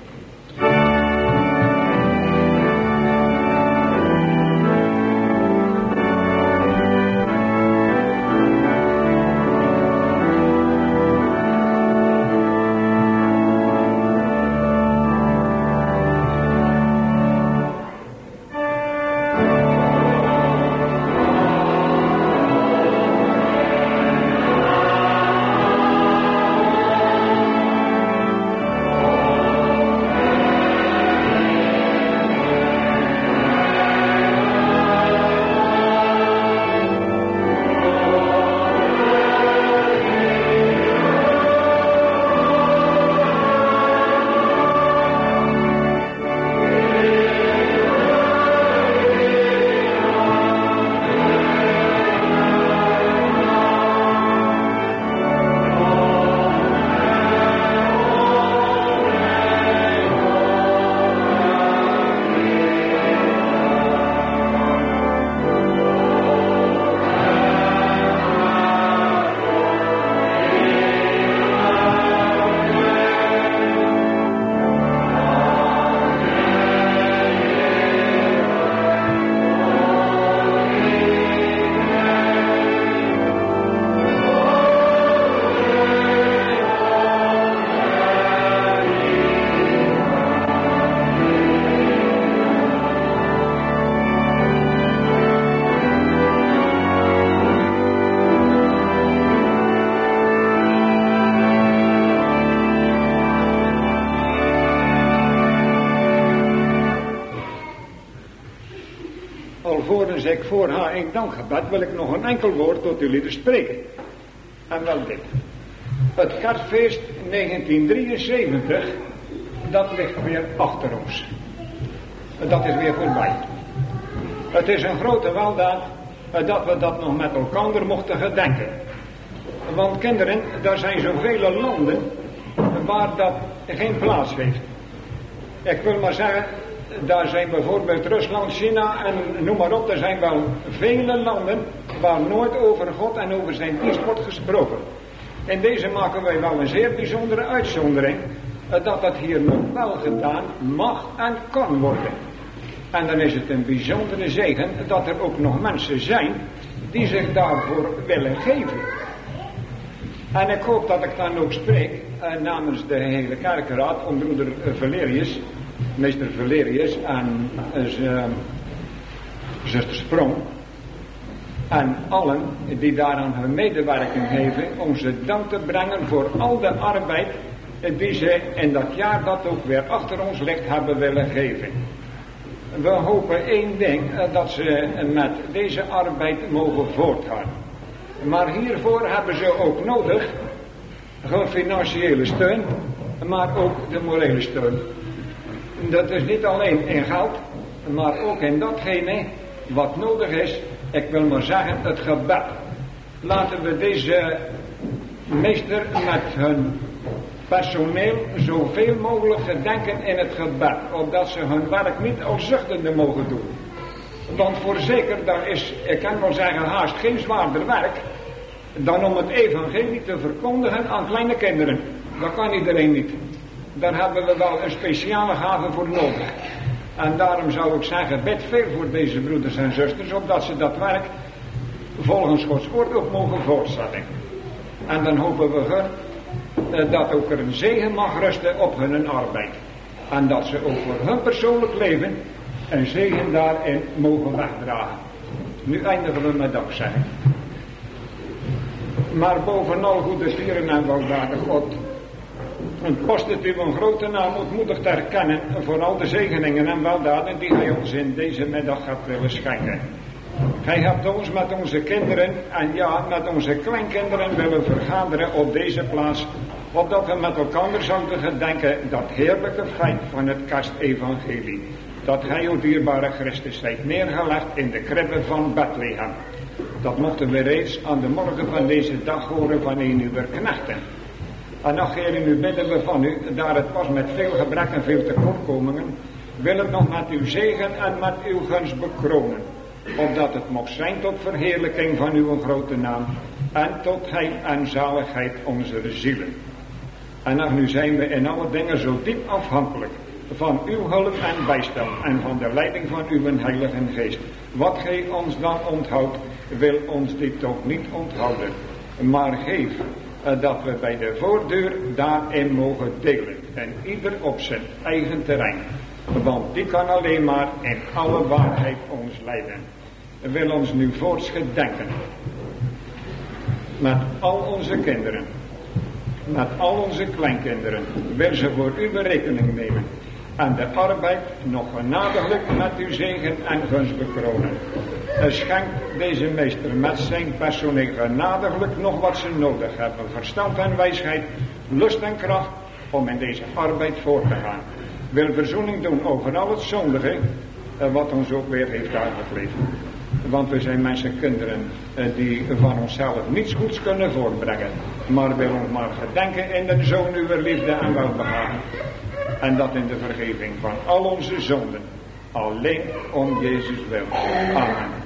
Alvorens ik voor haar een dankgebed wil ik nog een enkel woord tot jullie spreken. En wel dit. Het kerstfeest 1973, dat ligt weer achter ons. Dat is weer voorbij. Het is een grote weldaad dat we dat nog met elkaar mochten gedenken. Want kinderen, er zijn zoveel landen waar dat geen plaats heeft. Ik wil maar zeggen, daar zijn bijvoorbeeld Rusland, China en noem maar op. Er zijn wel vele landen waar nooit over God en over zijn dienst wordt gesproken. In deze maken wij wel een zeer bijzondere uitzondering, dat dat hier nog wel gedaan mag en kan worden. En dan is het een bijzondere zegen dat er ook nog mensen zijn die zich daarvoor willen geven. En ik hoop dat ik dan ook spreek namens de hele kerkenraad, om broeder Valerius, meester Valerius en zuster Sprong. En allen die daaraan hun medewerking geven om ze dank te brengen voor al de arbeid die ze in dat jaar dat ook weer achter ons ligt hebben willen geven. We hopen één ding, dat ze met deze arbeid mogen voortgaan. Maar hiervoor hebben ze ook nodig financiële steun, maar ook de morele steun. Dat is niet alleen in geld, maar ook in datgene wat nodig is. Ik wil maar zeggen, het gebed. Laten we deze meester met hun personeel zoveel mogelijk gedenken in het gebed, opdat ze hun werk niet als zuchtende mogen doen. Want voorzeker, daar is, ik kan wel zeggen, haast geen zwaarder werk dan om het evangelie te verkondigen aan kleine kinderen. Dat kan iedereen niet. Daar hebben we wel een speciale gave voor nodig. En daarom zou ik zeggen, bid veel voor deze broeders en zusters, opdat ze dat werk volgens Gods woord ook mogen voortzetten. En dan hopen we dat ook er een zegen mag rusten op hun arbeid. En dat ze ook voor hun persoonlijk leven een zegen daarin mogen wegdragen. Nu eindigen we met dankzegging. Maar bovenal goede stieren en weldadig God, en kost het u een grote naam ontmoedig te erkennen voor al de zegeningen en weldaden die Hij ons in deze middag gaat willen schenken. Hij hebt ons met onze kinderen en ja, met onze kleinkinderen willen vergaderen op deze plaats, opdat we met elkaar zouden gedenken dat heerlijke feit van het kerstevangelie, dat Gij, o dierbare Christus, zijt neergelegd in de kribbe van Bethlehem. Dat mochten we reeds aan de morgen van deze dag horen van een uw knechten. En ach, Heer, nu bidden we van u, daar het was met veel gebrek en veel tekortkomingen, wil het nog met uw zegen en met uw gunst bekronen, opdat het mocht zijn tot verheerlijking van uw grote naam en tot heil en zaligheid onze zielen. En ach, nu zijn we in alle dingen zo diep afhankelijk van uw hulp en bijstand en van de leiding van uw heilige geest. Wat gij ons dan onthoudt, wil ons dit toch niet onthouden, maar geef dat we bij de voordeur daarin mogen delen en ieder op zijn eigen terrein, want die kan alleen maar in alle waarheid ons leiden. Wil ons nu voorts gedenken met al onze kinderen, met al onze kleinkinderen, wil ze voor uw rekening nemen en de arbeid nog genadiglijk met uw zegen en gunst bekronen. Schenk deze meester met zijn personeel genadiglijk nog wat ze nodig hebben, verstand en wijsheid, lust en kracht om in deze arbeid voor te gaan. Wil verzoening doen over al het zondige wat ons ook weer heeft aangekleefd. Want we zijn mensen, kinderen die van onszelf niets goeds kunnen voortbrengen, maar wil ons maar gedenken in de Zoon uw liefde en welbehagen. En dat in de vergeving van al onze zonden, alleen om Jezus wil. Amen.